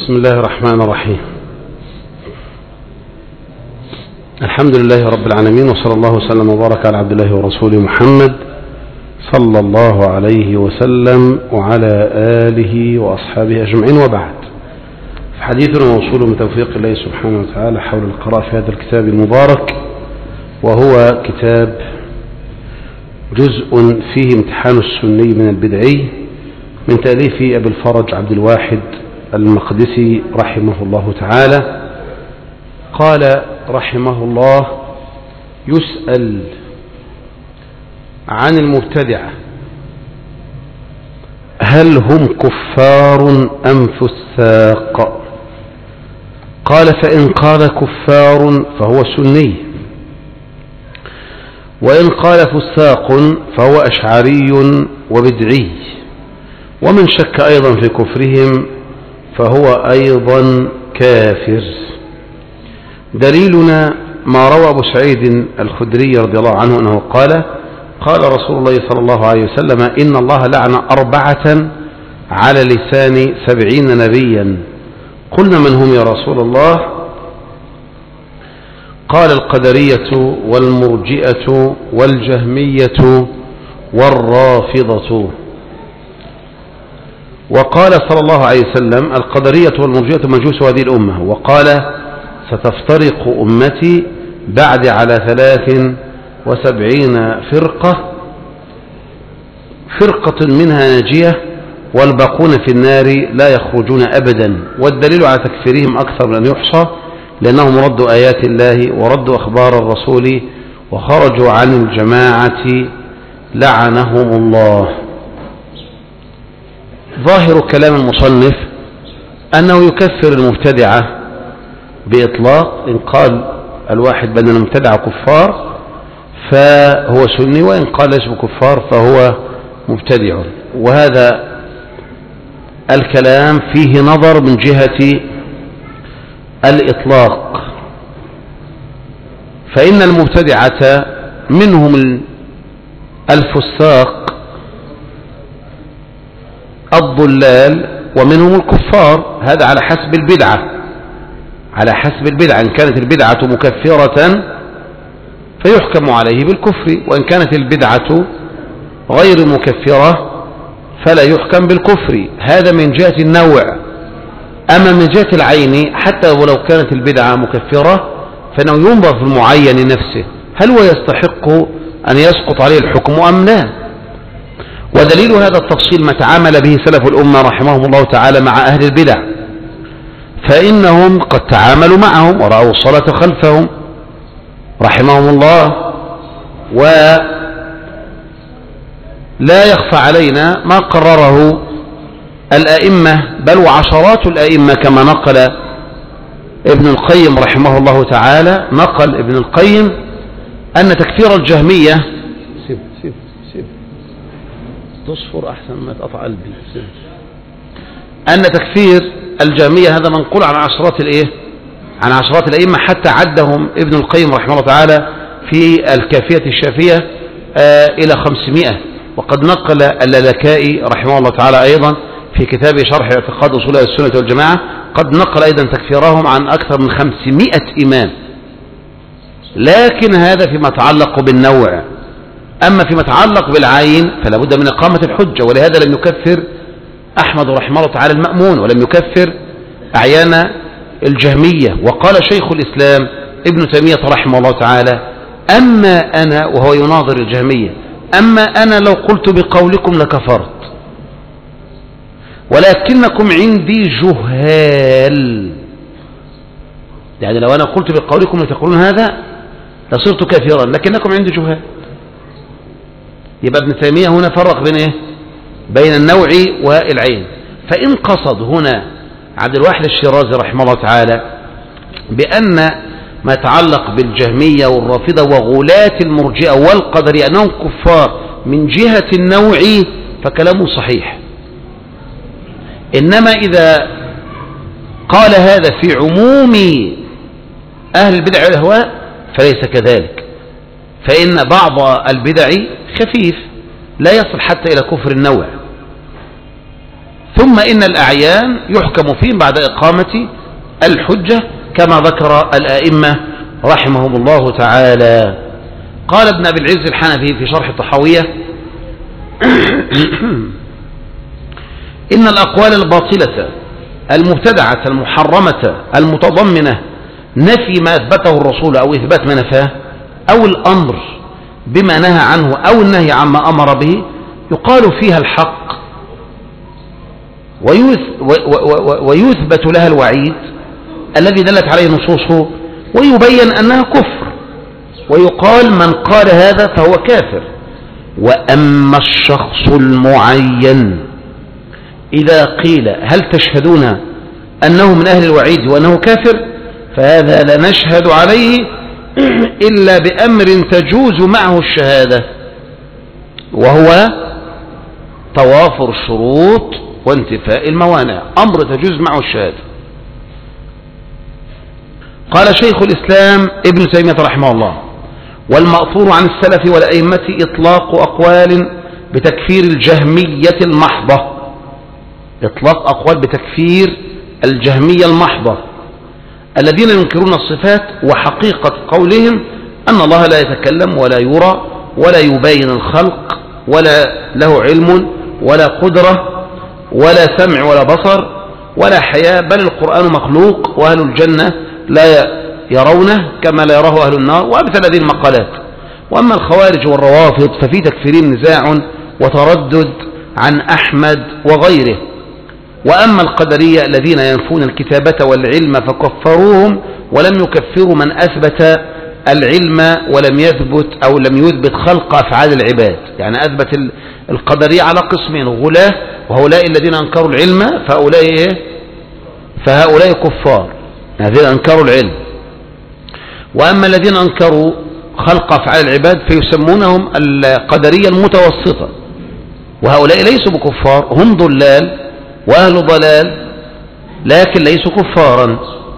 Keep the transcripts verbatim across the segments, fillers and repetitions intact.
بسم الله الرحمن الرحيم. الحمد لله رب العالمين، وصلى الله وسلم وبارك على عبد الله ورسوله محمد صلى الله عليه وسلم وعلى آله وأصحابه أجمعين، وبعد. حديثنا موصول من توفيق الله سبحانه وتعالى حول القراءة في هذا الكتاب المبارك، وهو كتاب جزء فيه امتحان السني من البدعي من تأليف أبي الفرج عبد الواحد المقدسي رحمه الله تعالى. قال رحمه الله: يسأل عن المبتدعة هل هم كفار أم فساق؟ قال: فإن قال كفار فهو سني، وإن قال فساق فهو أشعري وبدعي، ومن شك أيضا في كفرهم فهو أيضا كافر. دليلنا ما روى أبو سعيد الخدري رضي الله عنه أنه قال: قال رسول الله صلى الله عليه وسلم: إن الله لعن أربعة على لسان سبعين نبيا. قلنا: من هم يا رسول الله؟ قال: القدرية والمرجئة والجهمية والرافضة. وقال صلى الله عليه وسلم: القدرية والمرجئة مجوس هذه الأمة. وقال: ستفترق أمتي بعد على ثلاث وسبعين فرقة، فرقة منها ناجية والباقون في النار لا يخرجون أبدا. والدليل على تكفيرهم أكثر من أن يحصى، لأنهم ردوا آيات الله وردوا أخبار الرسول وخرجوا عن الجماعة لعنهم الله. ظاهر كلام المصنف أنه يكفر المبتدعة بإطلاق. إن قال الواحد بأن المبتدعة كفار فهو سني، وإن قال ليس كفار فهو مبتدع. وهذا الكلام فيه نظر من جهة الإطلاق، فإن المبتدعة منهم الفساق الضلال ومنهم الكفار، هذا على حسب البدعة، على حسب البدعة. إن كانت البدعة مكفرة فيحكم عليه بالكفر، وإن كانت البدعة غير مكفرة فلا يحكم بالكفر. هذا من جهة النوع. أما من جهة العين، حتى ولو كانت البدعة مكفرة فإنه ينظر في المعين نفسه، هل هو يستحق أن يسقط عليه الحكم أم لا؟ ودليل هذا التفصيل ما تعامل به سلف الأمة رحمهم الله تعالى مع أهل البدع، فإنهم قد تعاملوا معهم ورأوا الصلاة خلفهم رحمهم الله. ولا يخفى علينا ما قرره الأئمة، بل وعشرات الأئمة، كما نقل ابن القيم رحمه الله تعالى. نقل ابن القيم أن تكفير الجهمية سيب سيب سيب تصفر أحسن ما تقطع قلبي سيب. أن تكفير الجهمية هذا منقول عن عشرات الإيه؟ عن عشرات الأئمة، حتى عدهم ابن القيم رحمه الله تعالى في الكافية الشافية آه إلى خمسمائة. وقد نقل اللالكائي رحمه الله تعالى أيضا في كتاب شرح اعتقاد أصول السنة والجماعة، قد نقل أيضا تكفيرهم عن أكثر من خمسمائة إمام. لكن هذا فيما يتعلق بالنوع. أما فيما يتعلق بالعين فلا بد من إقامة الحجة، ولهذا لم يكفر أحمد رحمه الله تعالى المأمون، ولم يكفر أعيان الجهمية. وقال شيخ الإسلام ابن تيمية رحمه الله تعالى: أما أنا، وهو يناظر الجهمية، أما أنا لو قلت بقولكم لكفرت، ولكنكم عندي جهال. يعني لو أنا قلت بقولكم لتقولون هذا لصرت كافرا، لكنكم عندي جهال. يبقى ابن تيمية هنا فرق بين إيه؟ بين النوع والعين. فإن قصد هنا عبد الواحد الشيرازي رحمه الله تعالى بأن ما يتعلق بالجهمية والرافضة وغلاة المرجئة والقدرية أنهم كفار من جهة النوع، فكلامه صحيح. إنما إذا قال هذا في عموم أهل البدع والأهواء فليس كذلك، فإن بعض البدع خفيف لا يصل حتى إلى كفر النوع، ثم إن الأعيان يحكم فيهم بعد إقامة الحجة كما ذكر الآئمة رحمهم الله تعالى. قال ابن أبي العز الحنفي في شرح الطحاوية إن الأقوال الباطلة المبتدعة المحرمة المتضمنة نفي ما أثبته الرسول أو إثبات ما نفاه أو الأمر بما نهى عنه أو النهي عما أمر به يقال فيها الحق ويثبت لها الوعيد الذي دلت عليه نصوصه ويبين أنها كفر ويقال من قال هذا فهو كافر. وأما الشخص المعين إذا قيل هل تشهدون أنه من أهل الوعيد وأنه كافر فهذا لا نشهد عليه إلا بأمر تجوز معه الشهادة وهو توافر الشروط وانتفاء الموانع، أمر تجوز معه الشهادة. قال شيخ الإسلام ابن تيمية رحمه الله والمأثور عن السلف والأئمة إطلاق أقوال بتكفير الجهمية المحضة، إطلاق أقوال بتكفير الجهمية المحضة الذين ينكرون الصفات وحقيقة قولهم أن الله لا يتكلم ولا يرى ولا يبين الخلق ولا له علم ولا قدرة ولا سمع ولا بصر ولا حياة، بل القرآن مخلوق وأهل الجنة لا يرونه كما لا يراه أهل النار، وأمثل هذه المقالات. وأما الخوارج والروافض ففي تكفيرهم نزاع وتردد عن أحمد وغيره. وأما القدرية الذين ينفون الكتابة والعلم فكفروهم ولم يكفروا من أثبت العلم ولم يثبت أو لم يثبت خلق أفعال العباد، يعني أثبت القدرية على قسمين، غلاة وهؤلاء الذين أنكروا العلم فهؤلاء فهؤلاء كفار الذين أنكروا العلم. وأما الذين أنكروا خلق أفعال العباد فيسمونهم القدرية المتوسطة، وهؤلاء ليسوا بكفار، هم ضلال وأهل ضلال لكن ليسوا كفارا.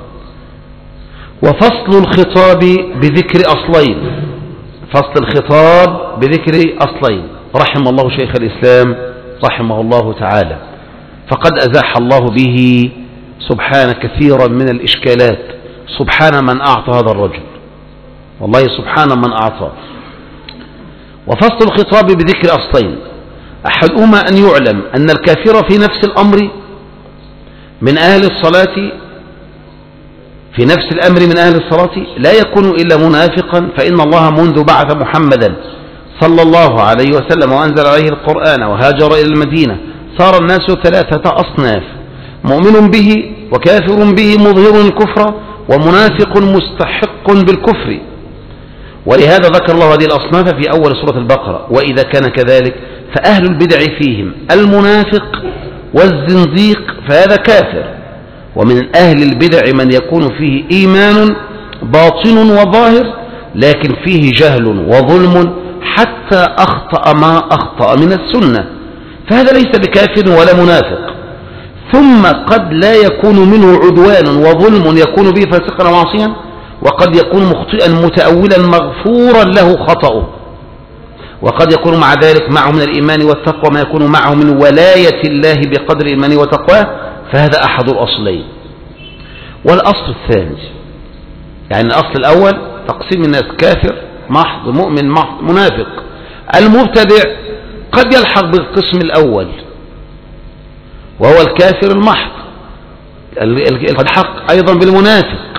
وفصل الخطاب بذكر أصلين، فصل الخطاب بذكر أصلين رحم الله شيخ الإسلام رحمه الله تعالى، فقد أزاح الله به سبحان كثيرا من الإشكالات. سبحان من أعطى هذا الرجل، والله سبحان من أعطى. وفصل الخطاب بذكر أصلين، أحدهما أن يعلم أن الكافر في نفس الأمر من أهل الصلاة في نفس الأمر من أهل الصلاة لا يكون إلا منافقا، فإن الله منذ بعث محمدا صلى الله عليه وسلم وأنزل عليه القرآن وهاجر إلى المدينة صار الناس ثلاثة أصناف: مؤمن به وكافر به مظهر الكفر ومنافق مستحق بالكفر. ولهذا ذكر الله هذه الأصناف في أول سورة البقرة. وإذا كان كذلك فأهل البدع فيهم المنافق والزنديق فهذا كافر. ومن أهل البدع من يكون فيه إيمان باطن وظاهر لكن فيه جهل وظلم حتى أخطأ ما أخطأ من السنة، فهذا ليس بكافر ولا منافق. ثم قد لا يكون منه عدوان وظلم يكون به فاسقا وعاصيا، وقد يكون مخطئا متأولا مغفورا له خطأه، وقد يكون مع ذلك معه من الإيمان والتقوى ما يكون معه من ولاية الله بقدر إيمانه وتقواه، فهذا أحد الأصلين. والأصل الثاني، يعني الأصل الأول تقسيم الناس: كافر محض، مؤمن محض، منافق. المبتدع قد يلحق بالقسم الأول وهو الكافر المحض، قد حق أيضا بالمنافق،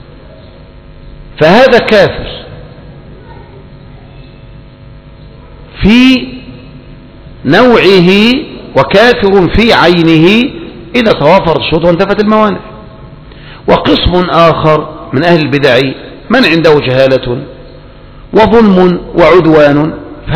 فهذا كافر في نوعه وكافر في عينه إذا توافر الشروط وانتفت الموانع. وقسم آخر من أهل البدع من عنده جهالة وظلم وعدوان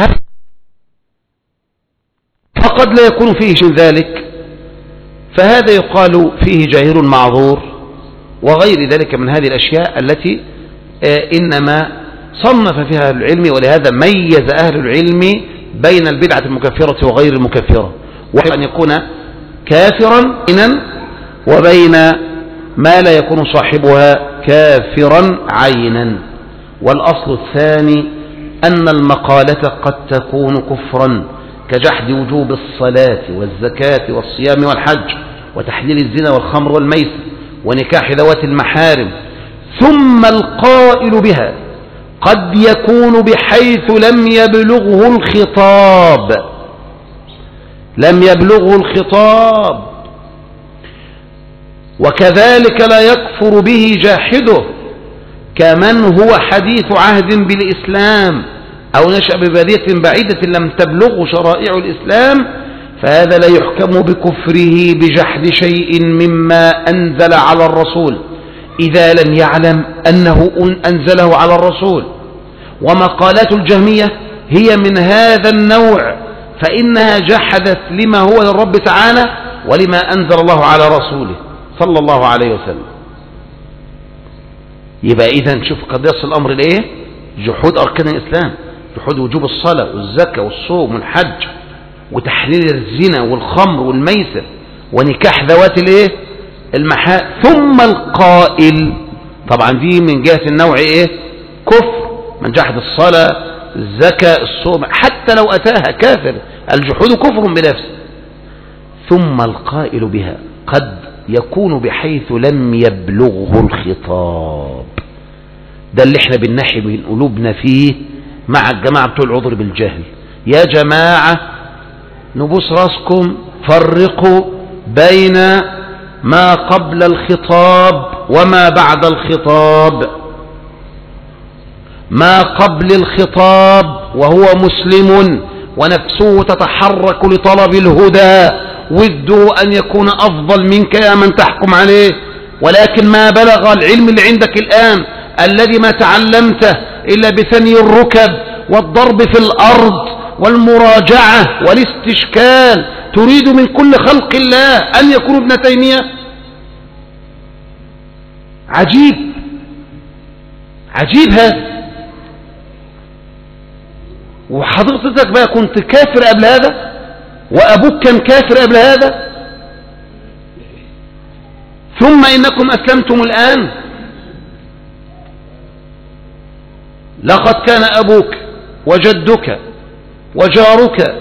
فقد لا يكون فيه شيء ذلك، فهذا يقال فيه جاهل معذور وغير ذلك من هذه الأشياء التي إنما صنف فيها أهل العلم. ولهذا ميز أهل العلم بين البدعة المكفرة وغير المكفرة، وأن يكون كافرا وبين ما لا يكون صاحبها كافرا عينا. والأصل الثاني أن المقالة قد تكون كفرا كجحد وجوب الصلاة والزكاة والصيام والحج وتحليل الزنا والخمر والميسر ونكاح ذوات المحارم. ثم القائل بها قد يكون بحيث لم يبلغه الخطاب، لم يبلغه الخطاب، وكذلك لا يكفر به جاحده كمن هو حديث عهد بالإسلام أو نشأ ببادية بعيدة لم تبلغه شرائع الإسلام، فهذا لا يحكم بكفره بجحد شيء مما أنزل على الرسول إذا لم يعلم أنه أنزله على الرسول. ومقالات الجهمية هي من هذا النوع، فإنها جحدت لما هو للرب تعالى ولما أنزل الله على رسوله صلى الله عليه وسلم. يبقى إذن شوف قد يصل الأمر لإيه؟ جحود أركان الإسلام، جحود وجوب الصلاة والزكاة والصوم والحج وتحليل الزنا والخمر والميسر ونكاح ذوات الإيه؟ المحا. ثم القائل، طبعا دي من جهة النوع إيه؟ كفر، من جحد الصلاة الزكاة الصوم حتى لو أتاها كافر، الجحود كفر بنفسه. ثم القائل بها قد يكون بحيث لم يبلغه الخطاب، ده اللي احنا بننحي من قلوبنا فيه مع الجماعة بتوع العذر بالجهل. يا جماعة نبوس راسكم، فرقوا بين ما قبل الخطاب وما بعد الخطاب. ما قبل الخطاب وهو مسلم ونفسه تتحرك لطلب الهدى وده أن يكون أفضل منك يا من تحكم عليه، ولكن ما بلغ العلم اللي عندك الآن الذي ما تعلمته إلا بثني الركب والضرب في الأرض والمراجعة والاستشكال، تريد من كل خلق الله أن يكون ابن تيمية؟ عجيب عجيب هذا. وحضرتك بقى كنت كافر قبل هذا وأبوك كان كافر قبل هذا، ثم إنكم أسلمتم الآن. لقد كان أبوك وجدك وجارك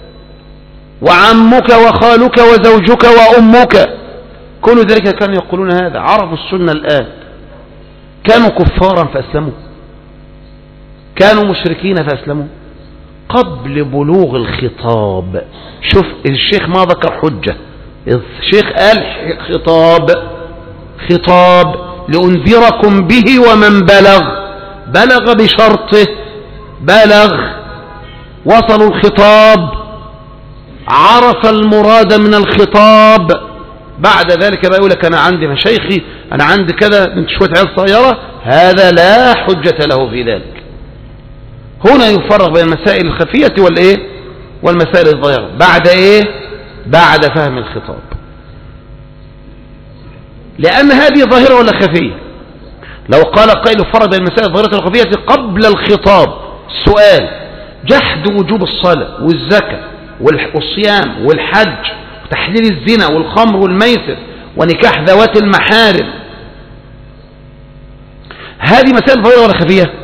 وعمك وخالك وزوجك وأمك كل ذلك كانوا يقولون هذا، عرفوا السنة الآن. كانوا كفارا فأسلموا، كانوا مشركين فأسلموا قبل بلوغ الخطاب. شوف الشيخ ما ذكر حجة، الشيخ قال خطاب، خطاب لأنذركم به ومن بلغ، بلغ بشرطه، بلغ، وصلوا الخطاب، عرف المراد من الخطاب. بعد ذلك بقى يقول لك أنا عندي مشايخي، أنا عندي كذا، من شوية عيال صغيرة، هذا لا حجة له في ذلك. هنا يفرق بين المسائل الخفية والإيه والمسائل الظاهرة بعد إيه بعد فهم الخطاب، لأن هذه ظاهرة ولا خفية. لو قال قائل فرق بين المسائل الظاهرة والخفية قبل الخطاب، سؤال: جحد وجوب الصلاة والزكاة والصيام والحج وتحليل الزنا والخمر والميسر ونكاح ذوات المحارم، هذه مسائل ظاهرة ولا خفية؟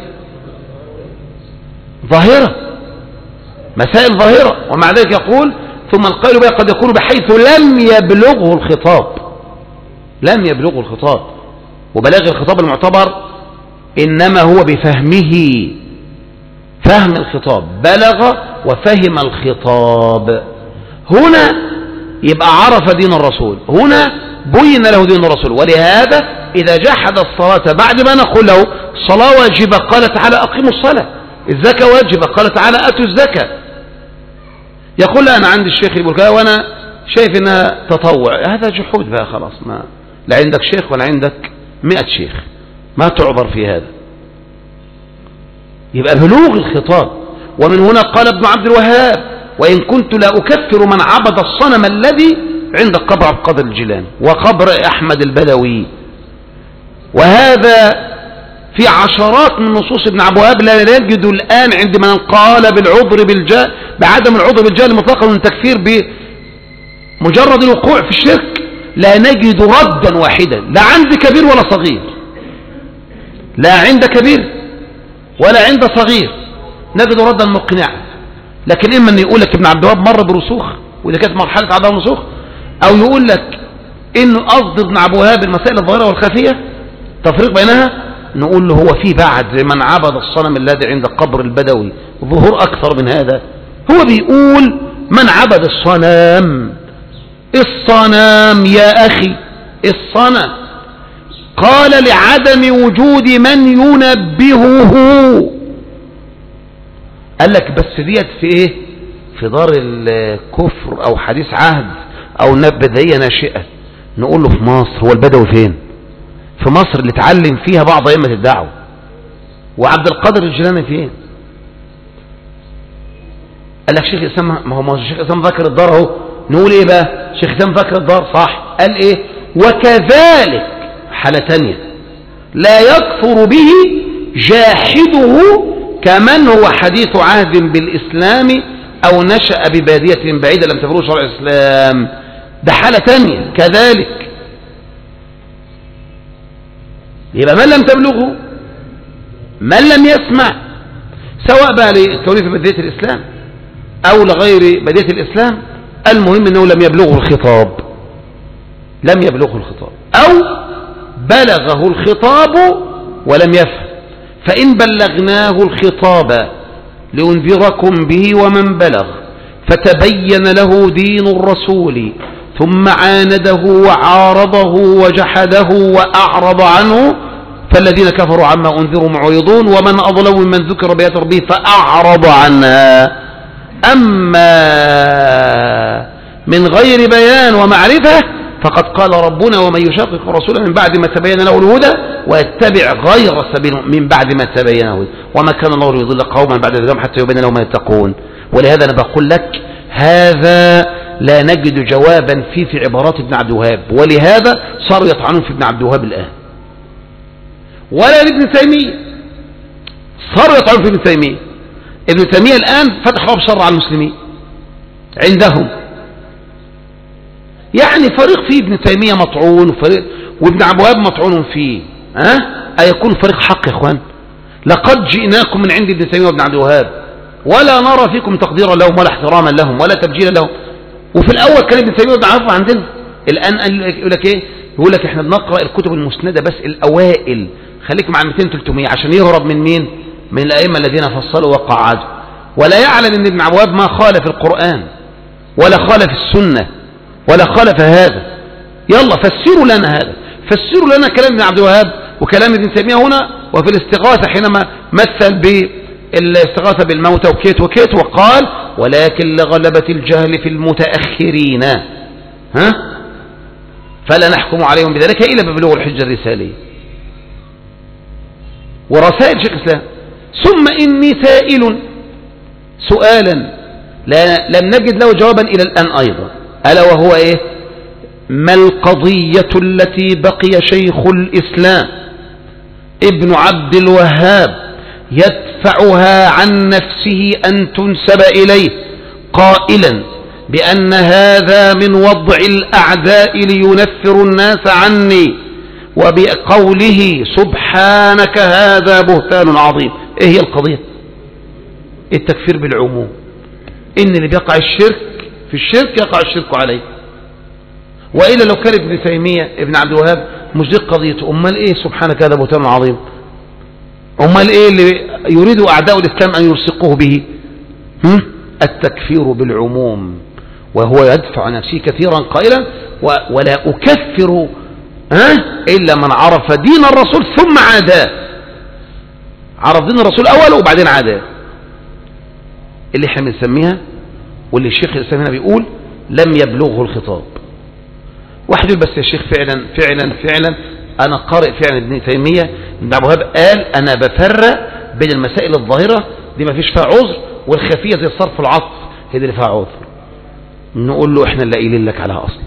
ظاهرة، مسائل ظاهرة. ومع ذلك يقول ثم القائل بها قد يكون بحيث لم يبلغه الخطاب، لم يبلغه الخطاب. وبلاغ الخطاب المعتبر إنما هو بفهمه، فهم الخطاب، بلغ وفهم الخطاب. هنا يبقى عرف دين الرسول، هنا بين له دين الرسول. ولهذا إذا جحد الصلاة بعد ما نقول له الصلاة واجبة قال تعالى أقيموا الصلاة، الزكاة واجبة قال تعالى أتوا الزكاة، يقول لا أنا عندي الشيخ البركاء وأنا شايف إنها تطوع، هذا جحود بقى خلاص، ما لا عندك شيخ ولا عندك مئة شيخ، ما تعذر في هذا. يبقى بلوغ الخطاب. ومن هنا قال ابن عبد الوهاب: وإن كنت لا أكفر من عبد الصنم الذي عند قبر عبد القادر الجيلاني وقبر أحمد البدوي. وهذا في عشرات من نصوص ابن عبد الوهاب لا نجد الآن عند من قال بالعذر بالجهل، بعدم العذر بالجهل مطلقا من تكفير بمجرد الوقوع في الشرك، لا نجد ردا واحدا، لا عند كبير ولا صغير، لا عند كبير ولا عند صغير نجد ردا مقنعا. لكن إما أن يقول لك ابن عبد الوهاب مر برسوخ وإذا كانت مرحلة عدم رسوخ، أو يقول لك إنه قصد ابن عبد الوهاب المسائل الظاهرة والخفية تفريق بينها، نقول له هو في بعد من عبد الصنم الذي عند قبر البدوي ظهور أكثر من هذا. هو بيقول من عبد الصنم، الصنم يا أخي الصنم، قال لعدم وجود من ينبهه. قال لك بس ديت في ايه؟ في دار الكفر او حديث عهد او بدعية ناشئة. نقول له في مصر، هو البدوي فين؟ في مصر اللي اتعلم فيها بعض ائمة الدعوة. وعبد القادر الجيلاني فين؟ قال لك شيخ الاسلام، ما هو شيخ الاسلام ذكر الدار اهو. نقول ايه بقى؟ شيخ الاسلام ذكر الدار صح، قال ايه؟ وكذلك حالة تانية لا يكفر به جاحده كمن هو حديث عهد بالإسلام أو نشأ ببادية بعيدة لم تبلغه شرع الإسلام. ده حالة تانية كذلك. يبقى من لم تبلغه، من لم يسمع، سواء بقى لكونه في بداية الإسلام أو لغير بداية الإسلام، المهم أنه لم يبلغه الخطاب، لم يبلغه الخطاب أو بلغه الخطاب ولم يفهم. فإن بلغناه الخطاب لأنذركم به ومن بلغ فتبين له دين الرسول ثم عانده وعارضه وجحده وأعرض عنه فالذين كفروا عما أنذروا معرضون ومن أظلم ممن ذكر بآيات ربه فأعرض عنها. أما من غير بيان ومعرفة فقد قال ربنا ومن يشاقق الرسول من بعد ما تبين له الهدى ويتبع غير سبيل من بعد ما تبين له الهدى وما كان الله ليضل قوما بعد ذلك حتى يبين لهم ما يتقون. ولهذا أنا بقول لك هذا لا نجد جوابا فيه في عبارات ابن عبد الوهاب، ولهذا صاروا يطعنون في ابن عبد الوهاب الآن، ولا ابن تيمية صاروا يطعنون في ابن تيمية. ابن تيمية الآن فتح باب شر على المسلمين عندهم، يعني فريق فيه ابن تيمية مطعون وفريق وابن عبد الوهاب مطعون فيه. ها أه؟ أيكون فريق حق يا اخوان؟ لقد جئناكم من عند ابن تيمية وابن عبد الوهاب ولا نرى فيكم تقديرا لهم ولا احتراما لهم ولا تبجيلا لهم. وفي الأول كان ابن تيمية وابن عبد الوهاب عندنا، الآن يقول لك ايه؟ يقول لك احنا بنقرأ الكتب المسندة بس الأوائل، خليك مع مئتين ثلاثمائة عشان يهرب من مين؟ من الأئمة الذين فصلوا وقعدوا. ولا يعلم ان ابن عبد الوهاب ما خالف القرآن ولا خالف السنة ولا خالف هذا. يلا فسروا لنا هذا، فسروا لنا كلام ابن عبد الوهاب وكلام ابن تيمية هنا وفي الاستغاثة حينما مثل بالاستغاثة بالموتى وكيت وكيت وقال ولكن لغلبة الجهل في المتأخرين ها فلا نحكم عليهم بذلك إلا ببلوغ الحجة الرسالية ورسائل شيخ الإسلام. ثم إني سائل سؤالا لا لم نجد له جوابا إلى الآن أيضا، ألا وهو إيه؟ ما القضية التي بقي شيخ الإسلام ابن عبد الوهاب يدفعها عن نفسه أن تنسب إليه قائلا بأن هذا من وضع الأعداء لينفر الناس عني وبقوله سبحانك هذا بهتان عظيم؟ إيه هي القضية؟ التكفير بالعموم، إن اللي بيقع الشرك في الشرك يقع الشرك عليه. وإلا لو كان ابن تيمية ابن عبد الوهاب مش دي قضيته، أمال إيه سبحانك هذا بهتان عظيم؟ أمال إيه اللي يريد أعداء الإسلام أن يلصقوه به؟ هم؟ التكفير بالعموم، وهو يدفع عن نفسه كثيرا قائلا ولا أكفر ها إلا من عرف دين الرسول ثم عاداه. عرف دين الرسول أول وبعدين عاداه، اللي احنا بنسميها واللي الشيخ الإسلام هنا بيقول لم يبلغه الخطاب. واحد يقول بس يا شيخ فعلا فعلا فعلا أنا قارئ فعلا ابن تيمية ابن عبد الوهاب قال أنا بفرق بين المسائل الظاهرة دي ما فيش فيها عذر والخفية زي صرف العطف هي دي اللي فيها عذر. نقول له احنا اللي قايلين لك عليها أصلا،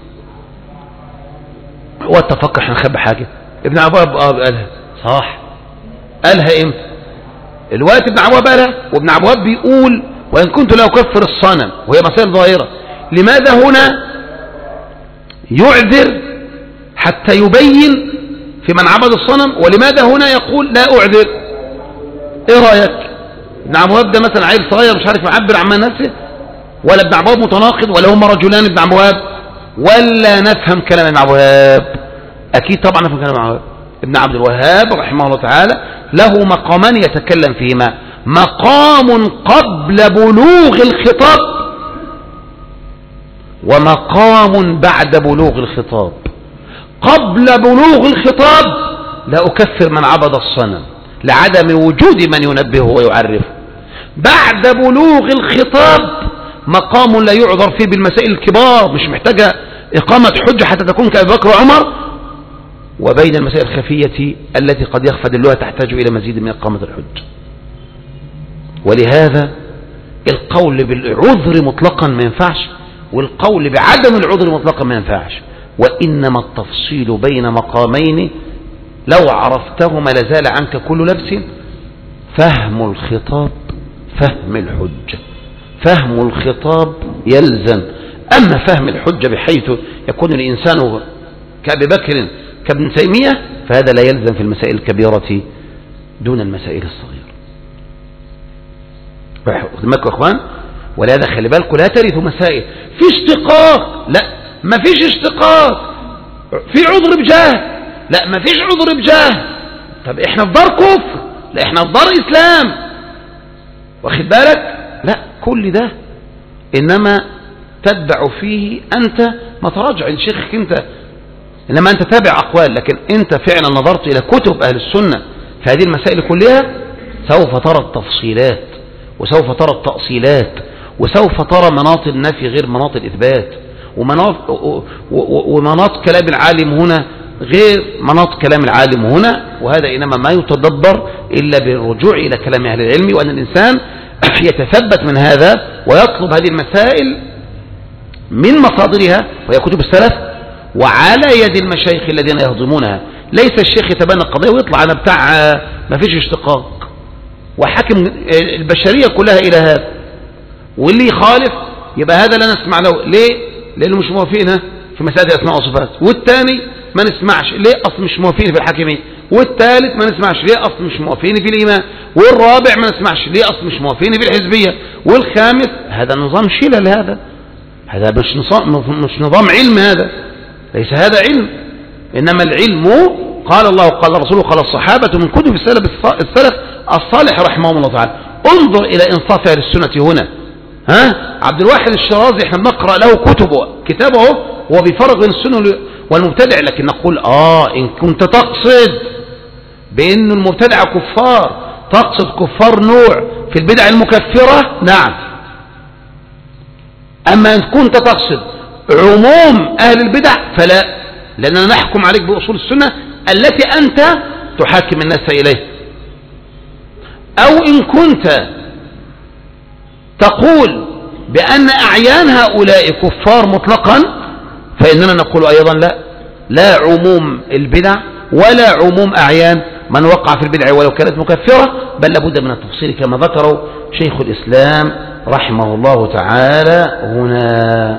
هو اتفق احنا نخبي حاجة؟ ابن عبد الوهاب قالها صح، قالها امتى؟ الوقت ابن عبد الوهاب قالها، وابن عبد الوهاب بيقول وإن كنت لا أكفر الصنم وهي مسائل ظاهرة. لماذا هنا يعذر حتى يبين في من عبد الصنم، ولماذا هنا يقول لا أعذر؟ ايه رأيك؟ ابن عبد الوهاب ده مثلا عيل صغير مش عارف يعبر عن نفسه، ولا ابن عبد الوهاب متناقض، ولا هما رجلان ابن عبد الوهاب، ولا نفهم كلام ابن عبد الوهاب؟ اكيد طبعا نفهم كلام ابن عبد الوهاب. ابن عبد الوهاب رحمه الله تعالى له مقامان يتكلم فيهما: مقام قبل بلوغ الخطاب، ومقام بعد بلوغ الخطاب. قبل بلوغ الخطاب لا أكفر من عبد الصنم لعدم وجود من ينبهه ويعرفه. بعد بلوغ الخطاب مقام لا يعذر فيه بالمسائل الكبار، مش محتاجة إقامة حجة حتى تكون كأبي بكر وعمر. وبين المسائل الخفية التي قد يخفى دلوها تحتاج إلى مزيد من إقامة الحجة. ولهذا القول بالعذر مطلقا ما ينفعش، والقول بعدم العذر مطلقا ما ينفعش. وإنما التفصيل بين مقامين لو عرفتهما لزال عنك كل لبس: فهم الخطاب، فهم الحجة. فهم الخطاب يلزم، أما فهم الحجة بحيث يكون الإنسان كأبي بكر كابن تيمية فهذا لا يلزم في المسائل الكبيرة دون المسائل الصغيرة. أخدمك يا أخوان. ولهذا خلي بالكم لا ترثوا مسائل في اشتقاق، لا ما فيش اشتقاق. في عذر بجاه، لا ما فيش عذر بجاه. طب احنا في دار كفر، لا احنا في دار اسلام. واخد بالك؟ لا كل ده انما تتبع فيه انت ما تراجع لشيخك انت، انما انت تابع اقوال، لكن انت فعلا نظرت الى كتب اهل السنة في هذه المسائل كلها سوف ترى التفصيلات، وسوف ترى التأصيلات، وسوف ترى مناط النفي غير مناط الإثبات، ومناط, ومناط كلام العالم هنا غير مناط كلام العالم هنا. وهذا إنما ما يتدبر إلا بالرجوع إلى كلام أهل العلم، وأن الإنسان يتثبت من هذا ويطلب هذه المسائل من مصادرها وهي كتب السلف وعلى يد المشايخ الذين يهضمونها. ليس الشيخ يتبنى القضية ويطلع أنا بتاع ما فيش اشتقاق وحكم البشرية كلها إلى هذا، واللي يخالف يبقى هذا لا نسمع له. ليه؟ لأنه مش موافقنا في مسائل أسماء وصفات. والثاني ما نسمعش ليه؟ أصل مش موافقين في الحاكمية. والثالث ما نسمعش ليه؟ أصل مش موافقين في الإيمان. والرابع ما نسمعش ليه؟ أصل مش موافقين في الحزبية. والخامس هذا نظام شلل، هذا هذا مش نظام مش نظام علم، هذا ليس هذا علم. إنما العلم قال الله وقال الرسول قال الصحابة من كتب السلف السلف الصالح رحمهم الله تعالى. انظر إلى إنصاف أهل السنة هنا. ها عبد الواحد الشرازي احنا بنقرأ له كتبه كتابه هو بيفرق بين السنة والمبتدع، لكن نقول آه إن كنت تقصد بأن المبتدع كفار، تقصد كفار نوع في البدع المكفرة، نعم. أما إن كنت تقصد عموم أهل البدع فلا، لأننا نحكم عليك بأصول السنة التي أنت تحاكم الناس إليه. أو إن كنت تقول بأن أعيان هؤلاء كفار مطلقا فإننا نقول أيضا لا، لا عموم البدع ولا عموم أعيان من وقع في البدع ولو كانت مكفرة، بل لابد من التفصيل كما ذكره شيخ الإسلام رحمه الله تعالى هنا.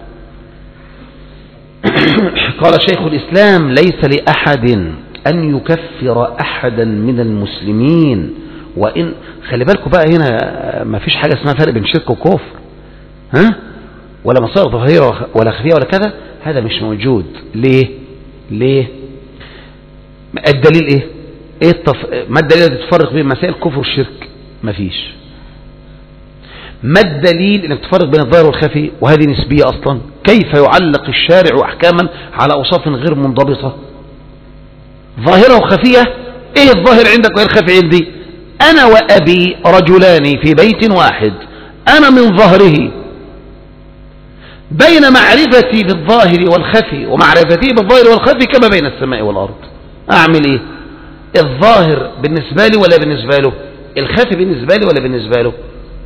قال شيخ الإسلام: ليس لأحد أن يكفر أحدا من المسلمين. وإن خلي بالكم بقى هنا ما فيش حاجة اسمها فرق بين شرك وكفر، ها ولا مصائر ظاهرة ولا خفية ولا كذا، هذا مش موجود. ليه ليه الدليل ايه ايه التف... ما الدليل الذي تفرق بين مسائل الكفر والشرك؟ ما فيش. ما الدليل انك تفرق بين الظاهر والخفي؟ وهذه نسبية اصلا. كيف يعلق الشارع احكاما على اوصاف غير منضبطة؟ ظاهرة وخفية. ايه الظاهر عندك وايه الخفي عندي؟ انا وابي رجلان في بيت واحد، انا من ظهره، بين معرفتي بالظاهر والخفي ومعرفتي بالظاهر والخفي كما بين السماء والارض. اعمل ايه؟ الظاهر بالنسبة لي ولا بالنسبة له؟ الخفي بالنسبة لي ولا بالنسبة له؟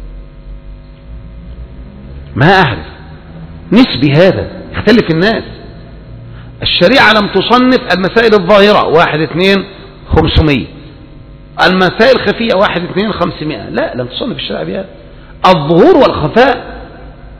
ما أعرف. نسبي هذا، يختلف الناس. الشريعة لم تصنف المسائل الظاهرة واحد اثنين خمسمية، المسائل الخفية واحد اثنين خمسمائة، لا لم تصنف الشريعة بهذا. الظهور والخفاء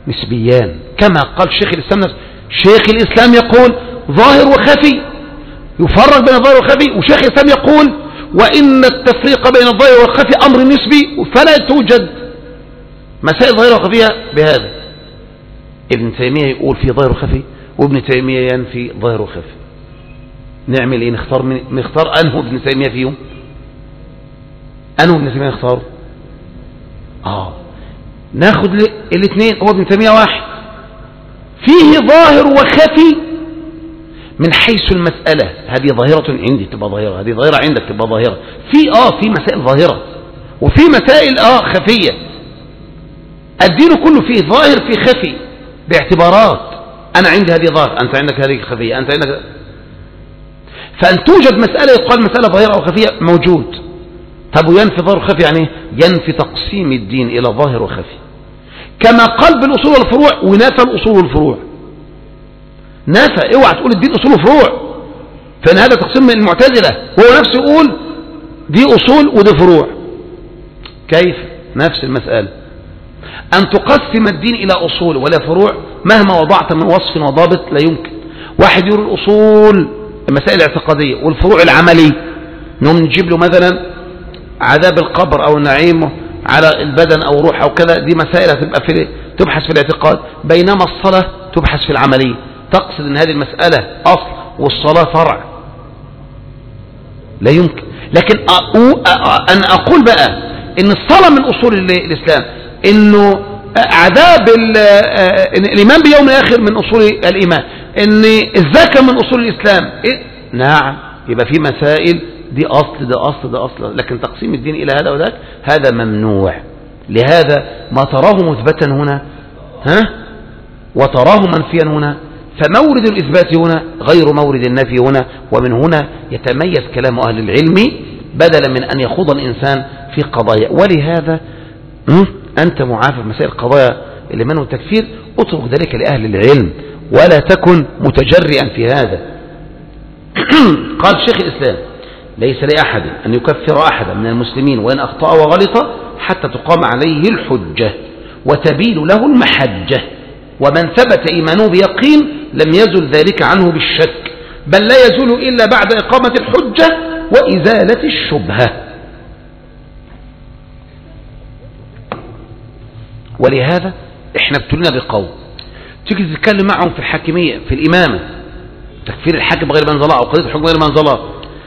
نسبيان كما قال شيخ الإسلام نفسه. شيخ الإسلام يقول ظاهر وخفي، يفرق بين الظاهر والخفي. وشيخ الإسلام يقول وإن التفريق بين الظاهر والخفي أمر نسبي فلا توجد مسائل ظاهرة وخفية بهذا. ابن تيمية يقول في ظاهر وخفي، وابن تيمية ينفي ظاهر وخفي. نعمل ايه؟ نختار من نختار انه ابن تيمية فيهم؟ انه ابن تيمية نختاره؟ اه ناخد الاثنين. هو ابن تيمية واحد فيه ظاهر وخفي من حيث المسألة. هذه ظاهرة عندي تبقى ظاهرة، هذه ظاهرة عندك تبقى ظاهرة. في اه في مسائل ظاهرة وفي مسائل اه خفية. الدين كله فيه ظاهر فيه خفي باعتبارات. انا عندي هذه ظاهر، انت عندك هذه خفية، انت عندك. فان توجد مسألة يقال مسألة ظاهرة او خفية موجود. طب وينفي ظاهر وخفي يعني ايه؟ ينفي تقسيم الدين الى ظاهر وخفي، كما قال بالاصول والفروع ونفى الاصول والفروع. نفى. اوعى تقول الدين اصول وفروع، فان هذا تقسيم من المعتزلة، وهو نفسه يقول دي اصول ودي فروع. كيف؟ نفس المسألة. ان تقسم الدين الى اصول ولا فروع مهما وضعت من وصف وضابط لا يمكن. واحد يقول الاصول المسائل الاعتقادية والفروع العملية، نقوم نجيب له مثلا عذاب القبر او نعيمه على البدن او روح او كذا، دي مسائل هتبقى في تبحث في الاعتقاد، بينما الصلاة تبحث في العملية. تقصد ان هذه المسألة اصل والصلاة فرع؟ لا يمكن. لكن ان اقول بقى ان الصلاة من اصول الاسلام، انه عذاب الايمان بيوم الاخر من اصول الايمان، ان الزكاة من اصول الاسلام. إيه؟ نعم. يبقى في مسائل دي اصل ده اصل ده اصل، لكن تقسيم الدين الى هذا وذاك هذا ممنوع. لهذا ما تراه مثبتا هنا ها وتراه منفيا هنا، فمورد الإثبات هنا غير مورد النفي هنا. ومن هنا يتميز كلام أهل العلم بدلا من أن يخوض الإنسان في قضايا. ولهذا أنت معافى في مسائل القضايا اللي منه التكفير، اترك ذلك لأهل العلم ولا تكن متجرئا في هذا. قال شيخ الإسلام ليس لأحد أن يكفر أحدا من المسلمين وإن أخطأ وغلط حتى تقام عليه الحجة وتبين له المحجة، ومن ثبت إيمانه بيقين لم يزل ذلك عنه بالشك، بل لا يزول إلا بعد إقامة الحجة وإزالة الشبهة. ولهذا احنا ابتلنا بقوم تيجي تتكلم معهم في الحاكمية في الإمامة، تكفير الحاكم غير من ظلاه أو قضية الحكم غير من ظلاه،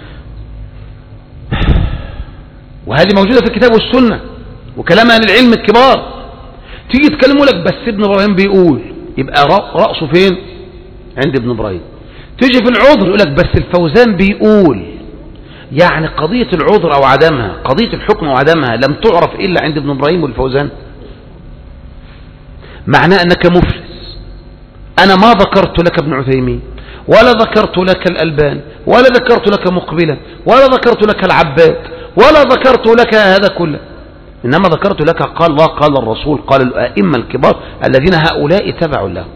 وهذه موجودة في الكتاب والسنة وكلام أهل العلم الكبار. تيجي تكلموا لك بس ابن إبراهيم بيقول، يبقى رأسه فين؟ عند ابن إبراهيم. تيجي في العذر يقول لك بس الفوزان بيقول. يعني قضية العذر أو عدمها، قضية الحكم أو عدمها لم تعرف إلا عند ابن إبراهيم والفوزان. معناه أنك مفلس. أنا ما ذكرت لك ابن عثيمين ولا ذكرت لك الألباني ولا ذكرت لك مقبلا ولا ذكرت لك العباد ولا ذكرت لك هذا كله، إنما ذكرت لك قال الله قال الرسول قال الأئمة الكبار الذين هؤلاء تبعوا له.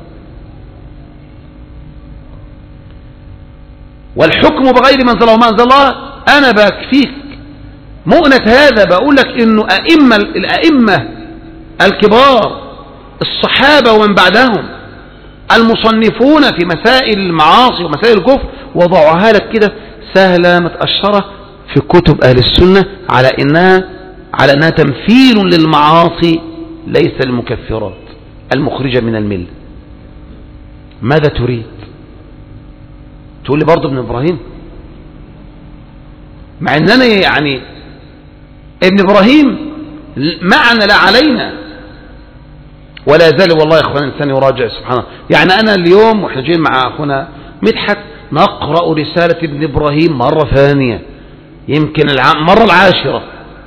والحكم بغير من انزله وما انزل الله أنا بكفيك مؤنة هذا. بقول لك إنه أئمة الأئمة الكبار الصحابة ومن بعدهم المصنفون في مسائل المعاصي ومسائل الكفر وضعوها لك كده سهلة متأشرة في كتب أهل السنة على إنها على أنها تمثيل للمعاصي ليس للمكفرات المخرجة من الملة. ماذا تريد؟ تقول لي برضو ابن إبراهيم، مع أننا يعني ابن إبراهيم معنا لا علينا ولا يزال. والله يا أخوان الإنسان يراجع سبحانه. يعني أنا اليوم وإحنا جايين مع أخونا مدحت نقرأ رسالة ابن إبراهيم مرة ثانية، يمكن المرة العاشرة،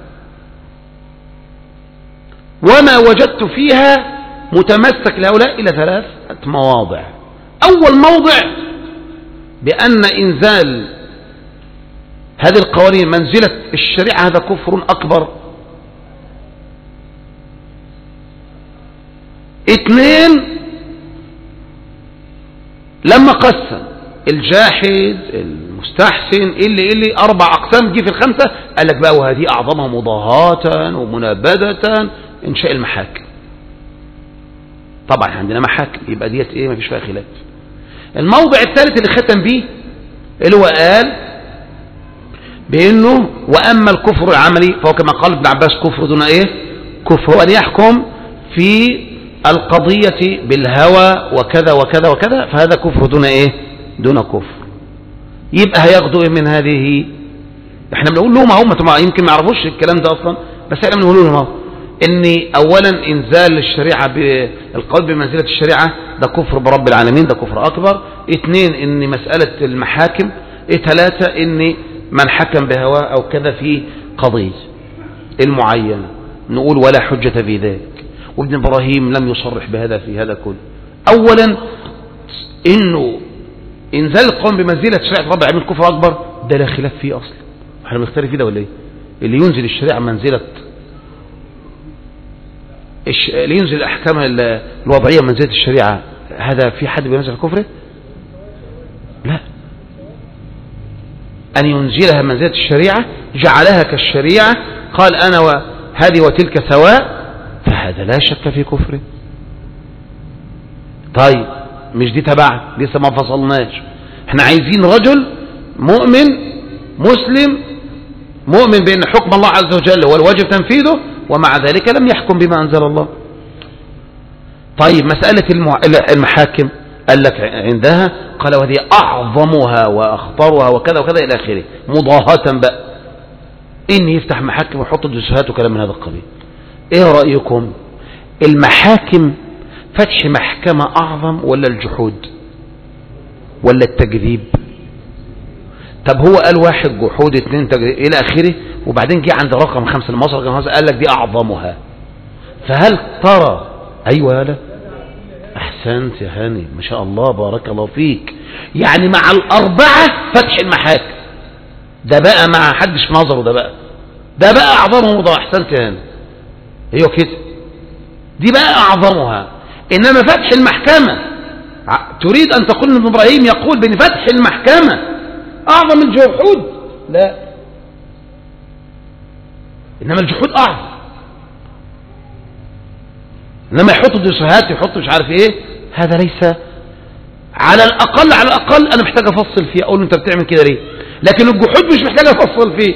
وما وجدت فيها متمسك لهؤلاء إلى ثلاث مواضع. أول موضع بأن إنزال هذه القوانين منزلة الشريعة هذا كفر أكبر. اثنين، لما قسم الجاحد المستحسن اللي اللي أربع أقسام، جه في الخمسة قال لك بقى وهذه أعظمها مضاهاة ومنابذة إنشاء المحاكم. طبعا عندنا محاكم يبقى ديت إيه ما فيش فيها خلاف. الموضع الثالث اللي ختم به اللي هو قال بأنه وأما الكفر العملي فهو كما قال ابن عباس كفر دون إيه كفر، هو أن يحكم في القضية بالهوى وكذا وكذا وكذا، فهذا كفر دون إيه دون كفر. يبقى هياخدوا إيه من هذه؟ احنا بنقول لهم هم يمكن ما يعرفوش الكلام ده أصلا، بس احنا بنقول لهم اهو ان اولا انزال الشريعة بالقول بمنزلة الشريعة ده كفر برب العالمين، ده كفر اكبر. اثنين ان مسألة المحاكم. ثلاثة ان من حكم بهواه او كذا في قضية المعينة نقول ولا حجة في ذلك. وابن ابراهيم لم يصرح بهذا في هذا كله. اولا انه انزال القول بمنزلة شريعة رب العالمين كفر اكبر ده لا خلاف فيه اصلا، احنا بنختلف فيه ده ولا ايه؟ اللي ينزل الشريعة منزلة اللي ينزل الأحكام الوضعية منزلة الشريعة، هذا في حد بينزل كفره؟ لا، أن ينزلها منزلة الشريعة جعلها كالشريعة قال أنا وهذه وتلك سواء، فهذا لا شك في كفره. طيب مش دي تبع لسه ما فصلناش، احنا عايزين رجل مؤمن مسلم مؤمن بأن حكم الله عز وجل هو الواجب تنفيذه ومع ذلك لم يحكم بما أنزل الله. طيب مسألة المحاكم قال لك عندها قال وهذه أعظمها وأخطرها وكذا وكذا إلى آخره، مضاهاة بقى إن يفتح محاكم ويحط دسوهات وكلام من هذا القبيل. إيه رأيكم؟ المحاكم فتح محكمة أعظم ولا الجحود ولا التكذيب؟ طب هو قال واحد جحود اثنين تكذيب إلى آخره، وبعدين جه عند رقم خمسة المصر قال لك دي أعظمها. فهل ترى أيوة ولا أحسنت يا هاني ما شاء الله بارك الله فيك، يعني مع الأربعة فتح المحاكم ده بقى مع حدش نظره، ده بقى ده بقى أعظمه. ده أحسنت يا هاني ايوه كده، دي بقى أعظمها. إنما فتح المحكمة تريد أن تقول ابن إبراهيم يقول بأن فتح المحكمة أعظم الجحود؟ لا، إنما الجحود أعظم. إنما يحطوا دسوهات يحطوا مش عارف إيه، هذا ليس على الأقل على الأقل أنا محتاج أفصل فيه أقول أنت بتعمل كده ليه، لكن الجحود مش محتاج أفصل فيه.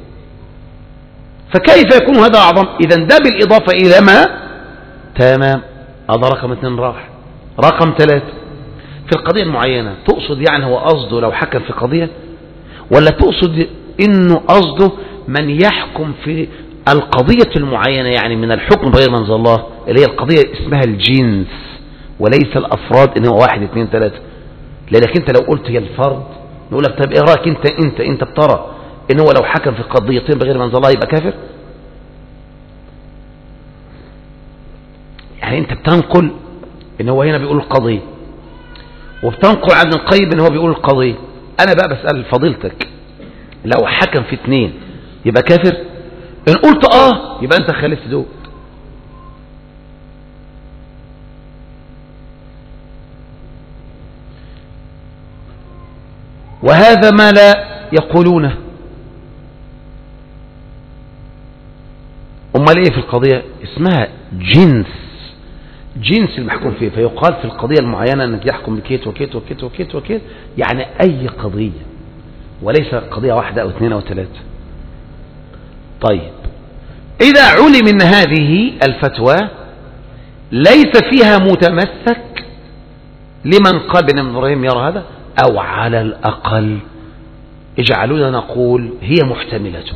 فكيف يكون هذا أعظم؟ إذا ده بالإضافة إلى ما تمام. هذا رقم اثنين راح. رقم ثلاثة في القضية المعينة تقصد يعني هو قصده لو حكم في قضية، ولا تقصد إنه قصده من يحكم في القضية المعينة يعني من الحكم بغير منزل الله اللي هي القضية اسمها الجنس وليس الأفراد إن هو واحد اثنين ثلاثة. لأنك أنت لو قلت هي الفرد نقول لك طيب إيه رأيك أنت أنت أنت بترى إن هو لو حكم في قضيتين بغير منزل الله يبقى كافر؟ يعني أنت بتنقل إن هو هنا بيقول القضية وبتنقل عن القيم إن هو بيقول القضية. أنا بقى بسأل فضيلتك لو حكم في اثنين يبقى كافر؟ إن قلت آه يبقى أنت خالفت دول. وهذا ما لا يقولونه. أمال إيه في القضية؟ اسمها جنس، جنس المحكوم فيه. فيقال في القضية المعينة أنك يحكم بكيت وكيت وكيت وكيت وكيت، يعني أي قضية وليس قضية واحدة أو اثنين أو ثلاثة. طيب إذا علم من هذه الفتوى ليس فيها متمسك لمن قال بن إبراهيم يرى هذا، أو على الأقل اجعلونا نقول هي محتملته،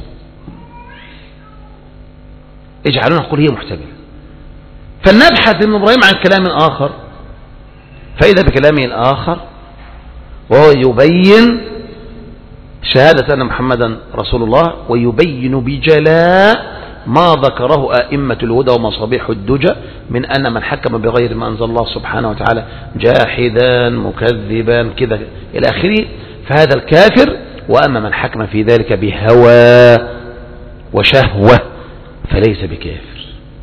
اجعلونا نقول هي محتملة. فلنبحث ابن إبراهيم عن كلام آخر، فإذا بكلامه الآخر وهو يبين شهادة أن محمدا رسول الله ويبين بجلاء ما ذكره أئمة الهدى ومصابيح الدجى من أن من حكم بغير ما أنزل الله سبحانه وتعالى جاحدا مكذبا كذا إلى آخره فهذا الكافر. وأما من حكم في ذلك بهوى وشهوة فليس بكافر.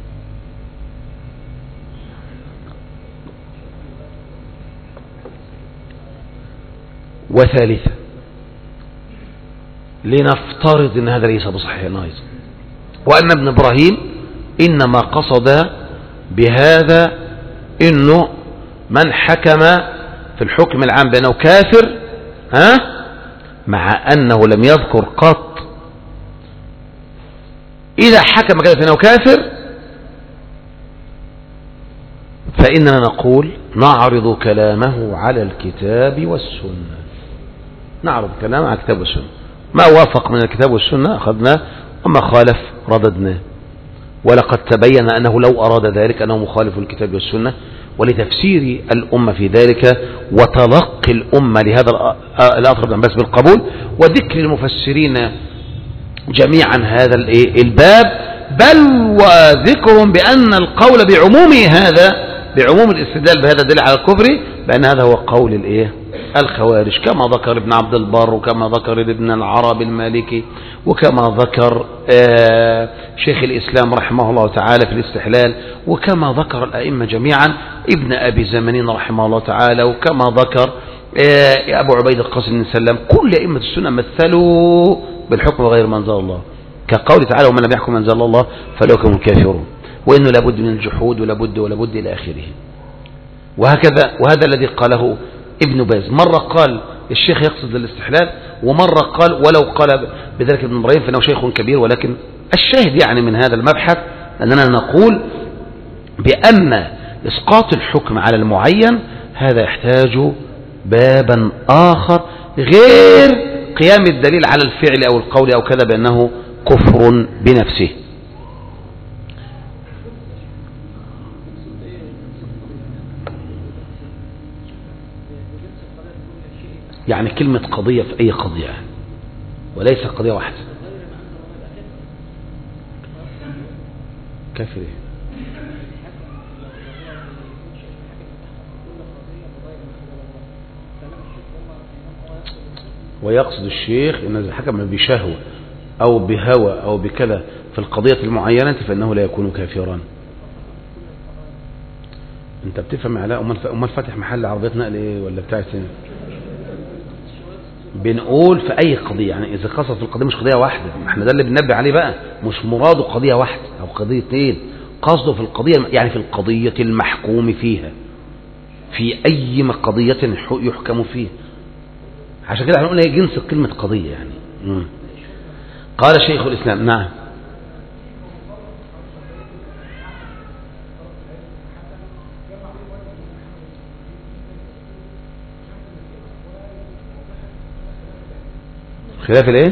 وثالثا لنفترض أن هذا ليس بصحيح أيضا، وأن ابن إبراهيم إنما قصد بهذا إنه من حكم في الحكم العام بأنه كافر ها مع أنه لم يذكر قط إذا حكم كذا فإنه كافر، فإننا نقول نعرض كلامه على الكتاب والسنة، نعرض كلامه على الكتاب والسنة، ما وافق من الكتاب والسنة أخذناه وما خالف رددناه. ولقد تبين أنه لو أراد ذلك أنه مخالف الكتاب والسنة، ولتفسير الأمة في ذلك وتلقي الأمة لهذا الأثر بن عباس بالقبول، وذكر المفسرين جميعا هذا الباب، بل وذكرهم بأن القول بعموم هذا، بعموم الاستدلال بهذا الدليل على الكفر، بأن هذا هو قول الايه الخوارج، كما ذكر ابن عبد البر، وكما ذكر ابن العربي المالكي، وكما ذكر آه شيخ الإسلام رحمه الله تعالى في الاستحلال، وكما ذكر الأئمة جميعا، ابن أبي زمنين رحمه الله تعالى، وكما ذكر آه أبو عبيد القاسم بن سلام. كل أئمة السنة مثلوا بالحكم غير ما أنزل الله، كقول تعالى ومن لم يحكم أنزل الله فليحكم الكافرون، وإنه لابد من الجحود ولابد ولابد إلى آخره. وهكذا، وهذا الذي قاله ابن باز، مرة قال الشيخ يقصد الاستحلال، ومرة قال ولو قال بذلك ابن إبراهيم فإنه شيخ كبير. ولكن الشاهد يعني من هذا المبحث أننا نقول بأن إسقاط الحكم على المعين هذا يحتاج بابا آخر غير قيام الدليل على الفعل أو القول أو كذا بأنه كفر بنفسه. يعني كلمة قضية في أي قضية، وليس قضية واحدة. كافر ويقصد الشيخ إن إذا حكم بشهوة أو بهوى أو بكذا في القضية المعينة فإنه لا يكون كافرا. أنت بتفهم علاء؟ أمال فاتح محل عربية نقل إيه ولا بتاع سنة؟ بنقول في أي قضية، يعني إذا قصد في القضية مش قضية واحدة، احنا ده اللي بننبه عليه بقى، مش مراده قضية واحدة أو قضيتين، قصده في القضية يعني في القضية المحكوم فيها، في أي قضية يحكم فيها. عشان كده هنقول هي جنس كلمة قضية يعني. مم. قال شيخ الإسلام نعم خلاف الايه؟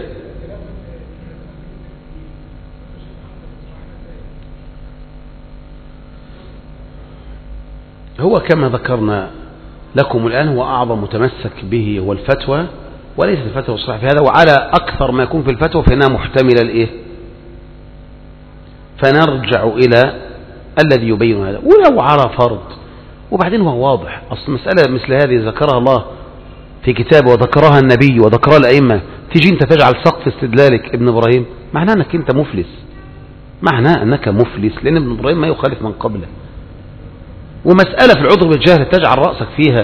هو كما ذكرنا لكم الآن هو أعظم متمسك به هو الفتوى، وليس الفتوى الصحيح في هذا، وعلى أكثر ما يكون في الفتوى فإنها محتملة الإيه؟ فنرجع إلى الذي يبين هذا ولو على فرض. وبعدين هو واضح، أصل مسألة مثل هذه ذكرها الله في كتابه وذكرها النبي وذكرها الأئمة، تيجي أنت تجعل سقف استدلالك ابن إبراهيم، معناه أنك أنت مفلس، معناه أنك مفلس، لأن ابن إبراهيم ما يخالف من قبله. ومسألة في العذر بالجهل تجعل رأسك فيها.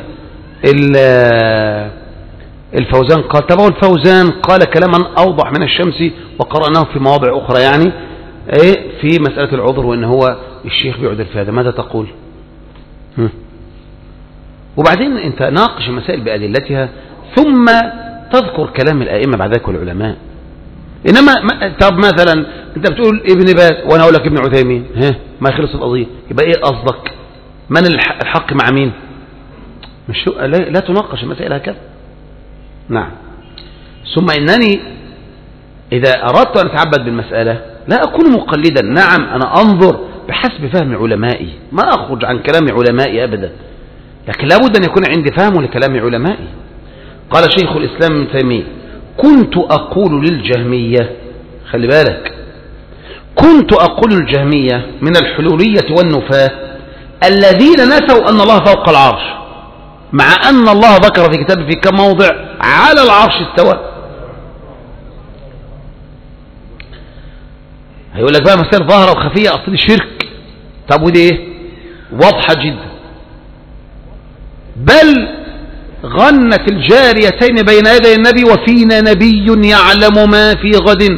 الفوزان قال تبعه الفوزان قال كلاما أوضح من الشمس وقرأناه في مواضع أخرى، يعني إيه في مسألة العذر، وإن هو الشيخ بيعذر في هذا، ماذا تقول؟ هم. وبعدين أنت ناقش المسائل بأدلتها ثم تذكر كلام الأئمة بعد ذلك والعلماء. إنما طب مثلا أنت بتقول ابن باز وأنا أقول لك ابن عثيمين، ها ما يخلص القضية، يبقى إيه قصدك؟ من الحق مع مين؟ مش لا, لا تناقش المسائل هكذا. نعم. ثم إنني إذا أردت أن أتعبد بالمسألة لا أكون مقلدا، نعم أنا أنظر بحسب فهم علمائي، ما أخرج عن كلام علمائي أبدا، لكن لابد أن يكون عندي فهم لكلام علمائي. قال شيخ الإسلام ابن تيمية كنت أقول للجهمية، خلي بالك، كنت أقول للجهمية من الحلولية والنفاة الذين نفوا أن الله فوق العرش، مع أن الله ذكر في كتابه في كم موضع على العرش استوى. هيقول لك بقى مسائل ظاهرة وخفية أصل شرك، طب ودي ايه؟ واضحة جدا. بل غنت الجاريتين بين يدي النبي وفينا نبي يعلم ما في غد،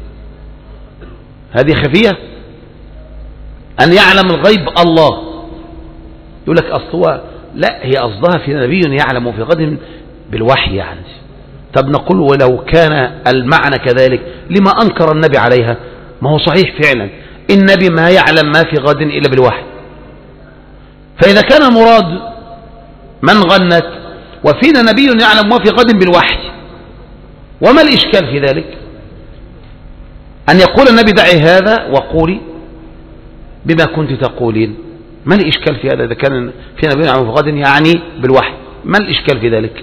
هذه خفية؟ أن يعلم الغيب الله، يقول لك أصلها لا، هي قصدها في نبي يعلم في غد بالوحي يعني. طب نقول ولو كان المعنى كذلك لما أنكر النبي عليها؟ ما هو صحيح فعلا النبي ما يعلم ما في غد إلا بالوحي، فإذا كان المراد من غنت وفينا نبي يعلم ما في غد بالوحي، وما الإشكال في ذلك؟ أن يقول النبي دعي هذا وقولي بما كنت تقولين، ما الإشكال في هذا؟ إذا كان في نبي يعلم في غد يعني بالوحي، ما الإشكال في ذلك؟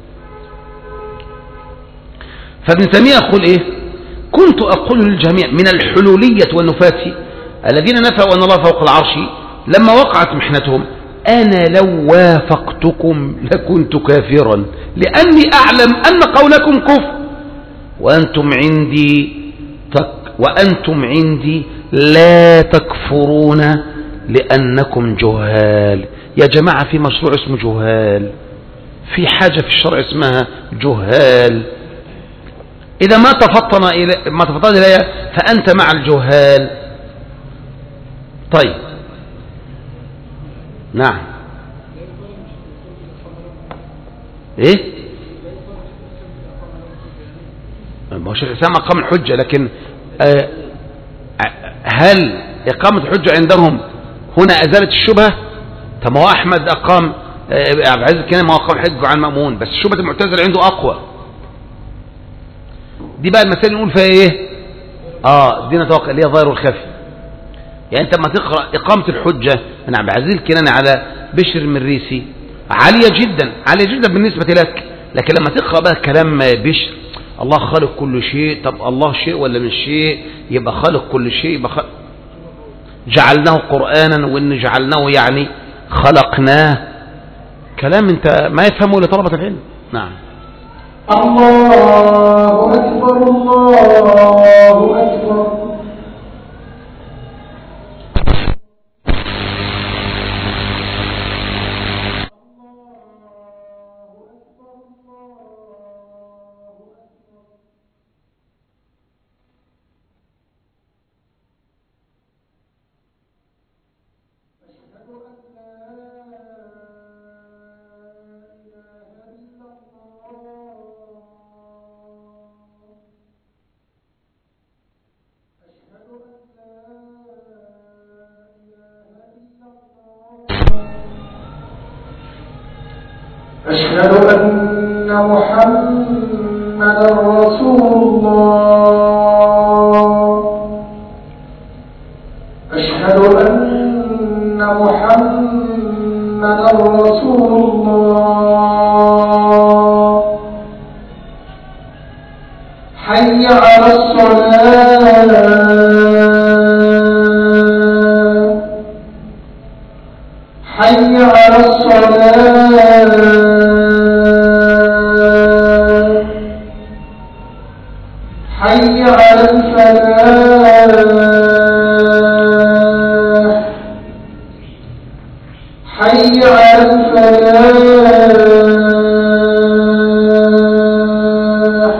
فابن تيمية يقول إيه؟ كنت أقول للجميع من الحلولية والنفاة الذين نفوا أن الله فوق العرش لما وقعت محنتهم أنا لو وافقتكم لكنت كافرا لأني أعلم أن قولكم كفر وأنتم عندي تك وأنتم عندي لا تكفرون لأنكم جهال. يا جماعة في مشروع اسمه جهال، في حاجة في الشرع اسمها جهال، إذا ما تفطن إلي ما تفطن إليها فأنت مع الجهال. طيب نعم إيه ما هو شيخ الإسلام أقام الحجة، لكن آه هل إقامة الحجة عندهم هنا أزالت الشبهة؟ طب هو أحمد أقام عبد العزيز الكناني ما أقام الحجة عن مأمون، بس شبهة المعتزلة عنده أقوى. دي بقى المسائل نقول فيها إيه؟ آه دي نتوقع اللي هي ظاهر والخفي. يعني أنت لما تقرأ إقامة الحجة من عبد العزيز الكناني على بشر المريسي عالية جدا عالية جدا بالنسبة لك، لكن لما تقرأ بقى كلام بشر الله خالق كل شيء، طب الله شيء ولا من شيء؟ يبقى خالق كل شيء، يبقى خالق جعلناه قرآنا وإن جعلناه يعني خلقناه، كلام انت ما يفهمه لطلبة العلم. نعم. الله أكبر الله أكبر. أشهد أن محمدا رسول الله. أشهد أن محمدا رسول الله. حي على الصلاة. حي على الصلاة. حي على الفلاح. حي على الفلاح.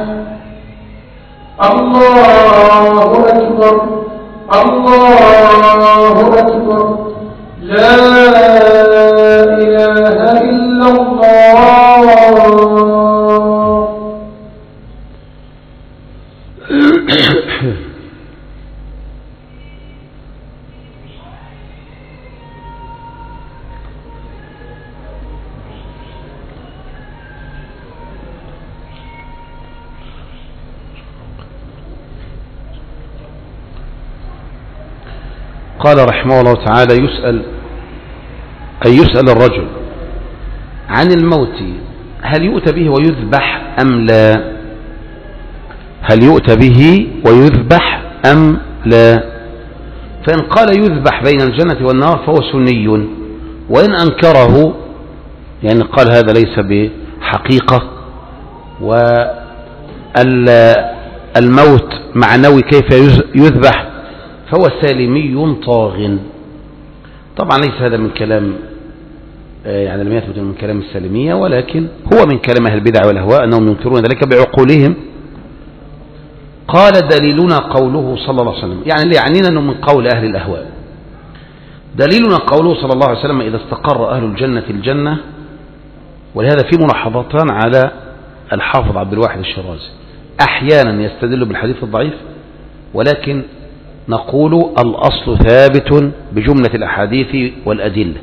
الله أكبر الله أكبر. لا إله إلا الله. قال رحمه الله تعالى يسأل أي يسأل الرجل عن الموت هل يؤتى به ويذبح أم لا؟ هل يؤتى به ويذبح أم لا؟ فإن قال يذبح بين الجنة والنار فهو سني، وإن أنكره يعني قال هذا ليس بحقيقة والموت معنوي كيف يذبح فهو سالمي طاغ. طبعا ليس هذا من كلام يعني لم يثبت من كلام السالمية، ولكن هو من كلام أهل البدع والأهواء أنهم ينكرون ذلك بعقولهم. قال دليلنا قوله صلى الله عليه وسلم، يعني اللي يعنينا أنه من قول أهل الأهواء. دليلنا قوله صلى الله عليه وسلم إذا استقر أهل الجنة الجنة، ولهذا في ملاحظتان على الحافظ عبد الواحد الشيرازي أحيانا يستدل بالحديث الضعيف، ولكن نقول الأصل ثابت بجملة الأحاديث والأدلة،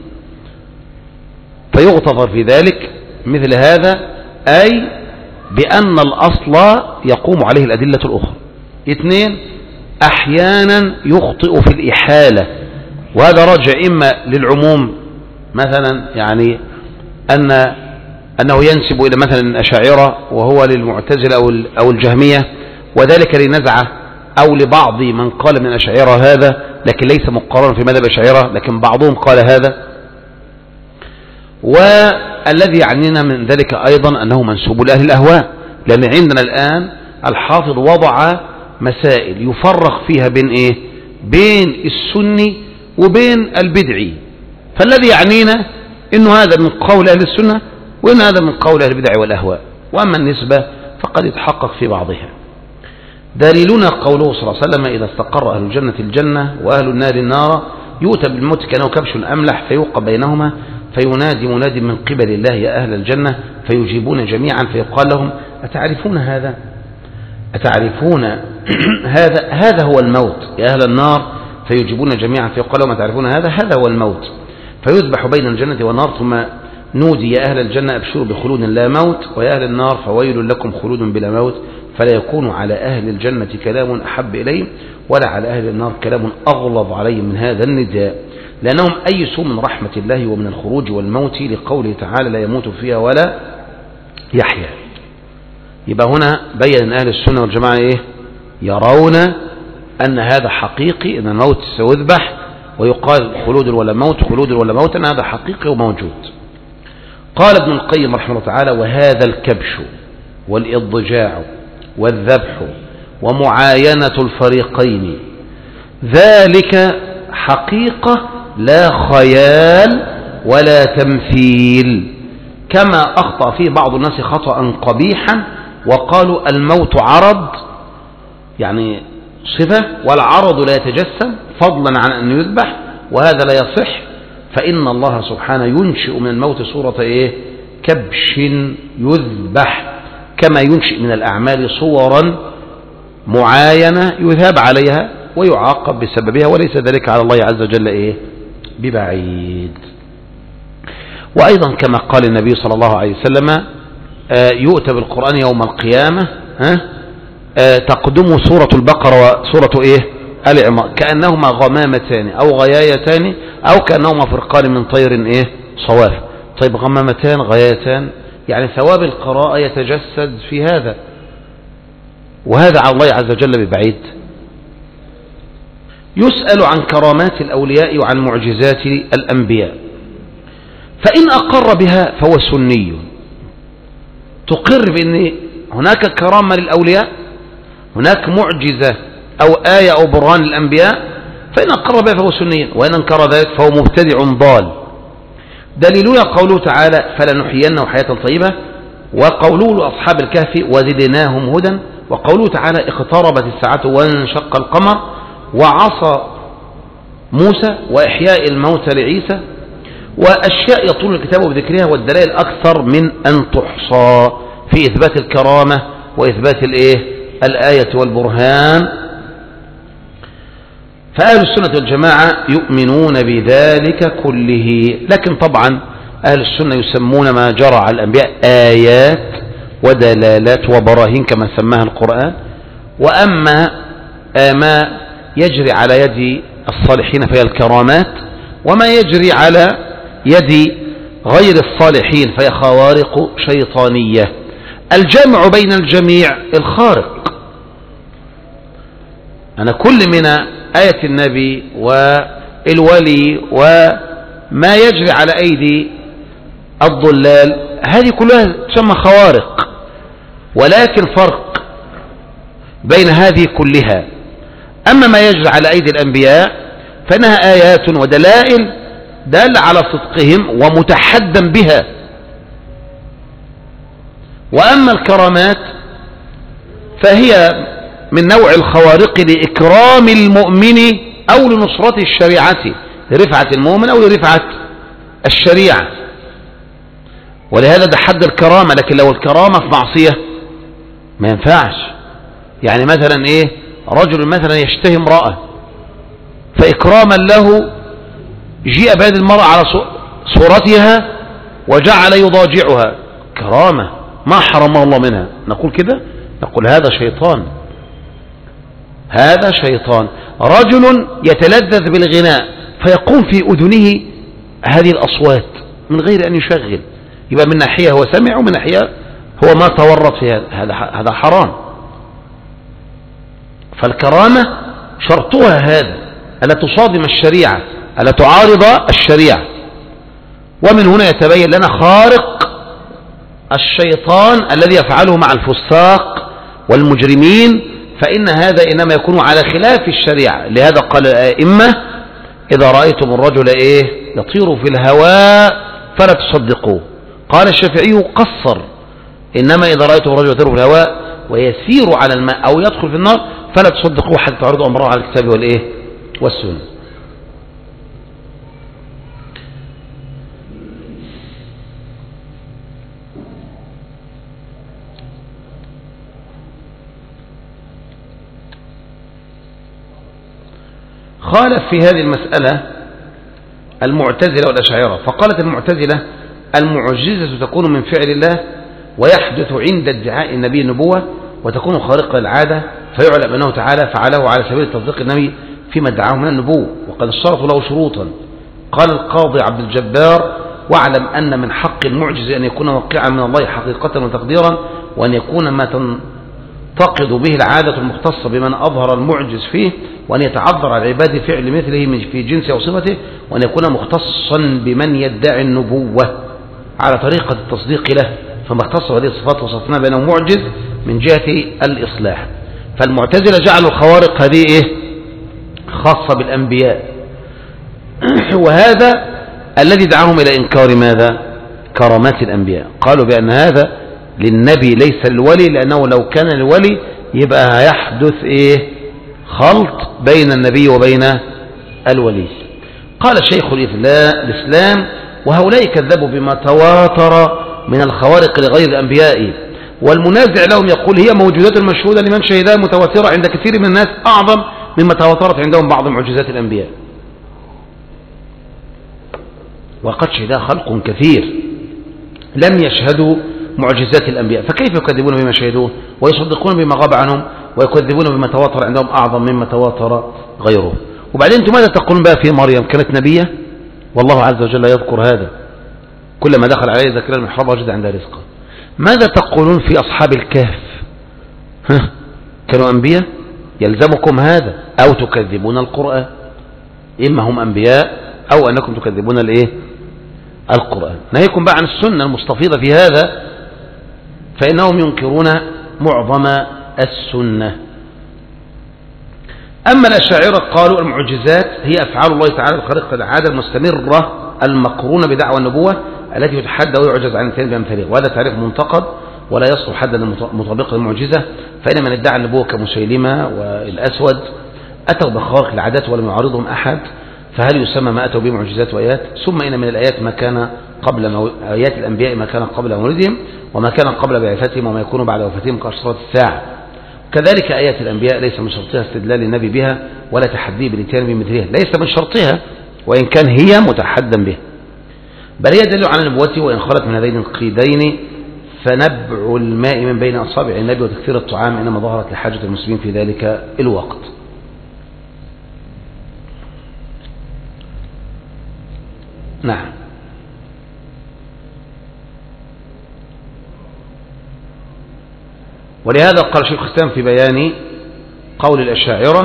فيغتفر في ذلك مثل هذا، أي بأن الأصل يقوم عليه الأدلة الأخرى. اثنين، أحيانا يخطئ في الإحالة، وهذا راجع إما للعموم، مثلا يعني أن أنه ينسب إلى مثلا الأشاعرة وهو للمعتزلة أو الجهمية، وذلك لنزعة أو لبعض من قال من الأشاعرة هذا، لكن ليس مقررا في مذهب الأشاعرة، لكن بعضهم قال هذا. والذي يعنينا من ذلك أيضا أنه منسوب لأهل الأهواء، لأن عندنا الآن الحافظ وضع مسائل يفرق فيها بين إيه؟ بين السني وبين البدعي، فالذي يعنينا إنه هذا من قول أهل السنة وإن هذا من قول أهل البدع والأهواء، وأما النسبة فقد يتحقق في بعضها. دليلنا قوله صلى الله عليه وسلم: إذا استقر أهل الجنة الجنة وأهل النار النار يؤتى بالموت كأنه كبش أملح فيوقى بينهما فينادي مناد من قبل الله: يا أهل الجنة، فيجيبون جميعا فيقال لهم: أتعرفون هذا؟ أتعرفون هذا؟ هذا هو الموت. يا أهل النار، فيجيبون جميعا فيقال لهم: أتعرفون هذا؟ هذا هو الموت. فيذبح بين الجنة والنار، ثم نودي: يا أهل الجنة أبشروا بخلود لا موت، ويا أهل النار فويل لكم خلود بلا موت. فلا يكون على أهل الجنة كلام أحب إليهم ولا على أهل النار كلام أغلظ عليهم من هذا النداء، لأنهم أيسوا من رحمة الله ومن الخروج والموت، لقوله تعالى: لا يموت فيها ولا يحيا. يبقى هنا بين أهل السنة والجماعة إيه؟ يرون أن هذا حقيقي، أن الموت سيذبح، ويقال خلود ولا موت، خلود ولا موت، أن هذا حقيقي وموجود. قال ابن القيم رحمه الله تعالى: وهذا الكبش والإضجاع والذبح ومعاينة الفريقين ذلك حقيقة لا خيال ولا تمثيل، كما أخطأ فيه بعض الناس خطأ قبيحا وقالوا الموت عرض، يعني صفة، والعرض لا يتجسم فضلا عن أن يذبح، وهذا لا يصح، فإن الله سبحانه ينشئ من الموت صورة إيه؟ كبش يذبح، كما ينشئ من الأعمال صورا معاينة يذهب عليها ويعاقب بسببها، وليس ذلك على الله عز وجل إيه؟ ببعيد. وأيضا كما قال النبي صلى الله عليه وسلم: يؤتى بالقرآن يوم القيامة تقدم سورة البقرة وسورة إيه؟ آل عمران كأنهما غمامتان أو غيايتان أو كأنهما فرقان من طير إيه؟ صواف. طيب غمامتان غيايتان، يعني ثواب القراءة يتجسد في هذا، وهذا على الله عز وجل ببعيد. يسأل عن كرامات الأولياء وعن معجزات الأنبياء، فإن أقر بها فهو سني، تقر بأن هناك كرامة للأولياء، هناك معجزة أو آية أو برهان للأنبياء، فإن أقر بها فهو سني، وإن أنكر ذلك فهو مبتدع ضال. دليلنا قوله تعالى: فلنحيينه حياة طيبة، وقوله لأصحاب الكهف: وزدناهم هدى، وقوله تعالى: اقتربت الساعة وانشق القمر، وعصى موسى، وإحياء الموتى لعيسى، وأشياء يطول الكتاب بذكرها، والدلائل أكثر من أن تحصى في إثبات الكرامة وإثبات الإيه؟ الآية والبرهان. فأهل السنة والجماعة يؤمنون بذلك كله، لكن طبعا أهل السنة يسمون ما جرى على الأنبياء آيات ودلالات وبراهين كما سماها القرآن، وأما ما يجري على يد الصالحين فهي الكرامات، وما يجري على يد غير الصالحين فهي خوارق شيطانية. الجمع بين الجميع الخارق، أنا كل من آية النبي والولي وما يجري على أيدي الضلال هذه كلها تسمى خوارق، ولكن فرق بين هذه كلها. أما ما يجري على أيدي الأنبياء فإنها آيات ودلائل دال على صدقهم ومتحدا بها، وأما الكرامات فهي من نوع الخوارق لإكرام المؤمن أو لنصرة الشريعة، لرفعة المؤمن أو لرفعة الشريعة. ولهذا ده حد الكرامة. لكن لو الكرامة في معصية ما ينفعش. يعني مثلا ايه، رجل مثلا يشتهي امرأة فإكراما له جيء بهذه المرأة على صورتها وجعل يضاجعها، كرامة ما حرمه الله منها، نقول كده؟ نقول هذا شيطان، هذا شيطان. رجل يتلذذ بالغناء فيقوم في أذنه هذه الأصوات من غير أن يشغل، يبقى من ناحية هو سمع ومن ناحية هو ما تورط في هذا، هذا حرام. فالكرامة شرطها هذا، ألا تصادم الشريعة، ألا تعارض الشريعة. ومن هنا يتبين لنا خارق الشيطان الذي يفعله مع الفساق والمجرمين، فإن هذا إنما يكون على خلاف الشريعة. لهذا قال الأئمة إذا رأيتم الرجل إيه يطير في الهواء فلا تصدقوه. قال الشافعي قصر، إنما إذا رأيتم الرجل يطير في الهواء ويسير على الماء أو يدخل في النار فلا تصدقوه حتى تعرضوا أمره على الكتاب والإيه والسنة. خالف في هذه المسألة المعتزلة والأشاعرة، فقالت المعتزلة المعجزة تكون من فعل الله ويحدث عند ادعاء النبي النبوة وتكون خارقة للعادة فيعلم أنه تعالى فعله على سبيل تصديق النبي فيما ادعاه من النبوة وقد اشترطوا له شروطا. قال القاضي عبد الجبار واعلم أن من حق المعجز أن يكون موقعا من الله حقيقة وتقديرا، وأن يكون ما تنتقد به العادة المختصة بمن أظهر المعجز فيه، وأن يتعذر على العباد فعل مثله في جنسه وصفته، وأن يكون مختصا بمن يدعي النبوة على طريقة التصديق له، فما اختص هذه الصفات وصفنا بأنه معجز من جهة الإصلاح. فالمعتزلة جعلوا الخوارق هذه إيه؟ خاصة بالأنبياء وهذا الذي دعاهم إلى إنكار ماذا؟ كرامات الأنبياء. قالوا بأن هذا للنبي ليس الولي، لأنه لو كان الولي يبقى هيحدث إيه؟ خلط بين النبي وبين الولي. قال شيخ الإسلام وهؤلاء كذبوا بما تواتر من الخوارق لغير الأنبياء، والمنازع لهم يقول هي موجودات المشهودة لمن شهدها متواترة عند كثير من الناس أعظم مما تواترت عندهم بعض معجزات الأنبياء، وقد شهدها خلق كثير لم يشهدوا معجزات الأنبياء، فكيف يكذبون بما شهدوه ويصدقون بما غاب عنهم ويكذبون بما تواتر عندهم أعظم مما تواتر غيره؟ وبعدين أنتم ماذا تقولون بقى في مريم؟ كانت نبية والله عز وجل يذكر هذا، كلما دخل عليه زكريا المحراب وجد عندها رزقا. ماذا تقولون في أصحاب الكهف؟ ها كانوا أنبياء؟ يلزمكم هذا أو تكذبون القرآن، إما هم أنبياء أو أنكم تكذبون الإيه؟ القرآن. نهيكم بقى عن السنة المستفيضة في هذا، فإنهم ينكرون معظم السنة. أما الأشاعرة قالوا المعجزات هي أفعال الله تعالى الخارقة للعادة المستمرة المقرونة بدعوى النبوة التي يتحدى ويعجز عن الإنسان بأمثاله، وهذا تعريف منتقد ولا يصلح حدا مطابقا للمعجزة، فإن من ادعى النبوة كمسيلمة والأسود أتوا بخوارق العادات ولم يعارضهم أحد، فهل يسمى ما أتوا به معجزات وآيات؟ ثم إن من الآيات ما كان قبل مو... آيات الأنبياء ما كان قبل مولدهم وما كان قبل بعثتهم وما يكون بعد وفاتهم كأشراط الساعة. كذلك آيات الأنبياء ليس من شرطها استدلال النبي بها ولا تحدي بالاتيان بمثلها، ليس من شرطها وإن كان هي متحدا به، بل هي دليل على نبوته وإن خلت من هذين القيدين، فنبع الماء من بين أصابع النبي وتكثير الطعام إنما ظهرت لحاجة المسلمين في ذلك الوقت. نعم. ولهذا قال شيخ الإسلام في بيان قول الأشاعرة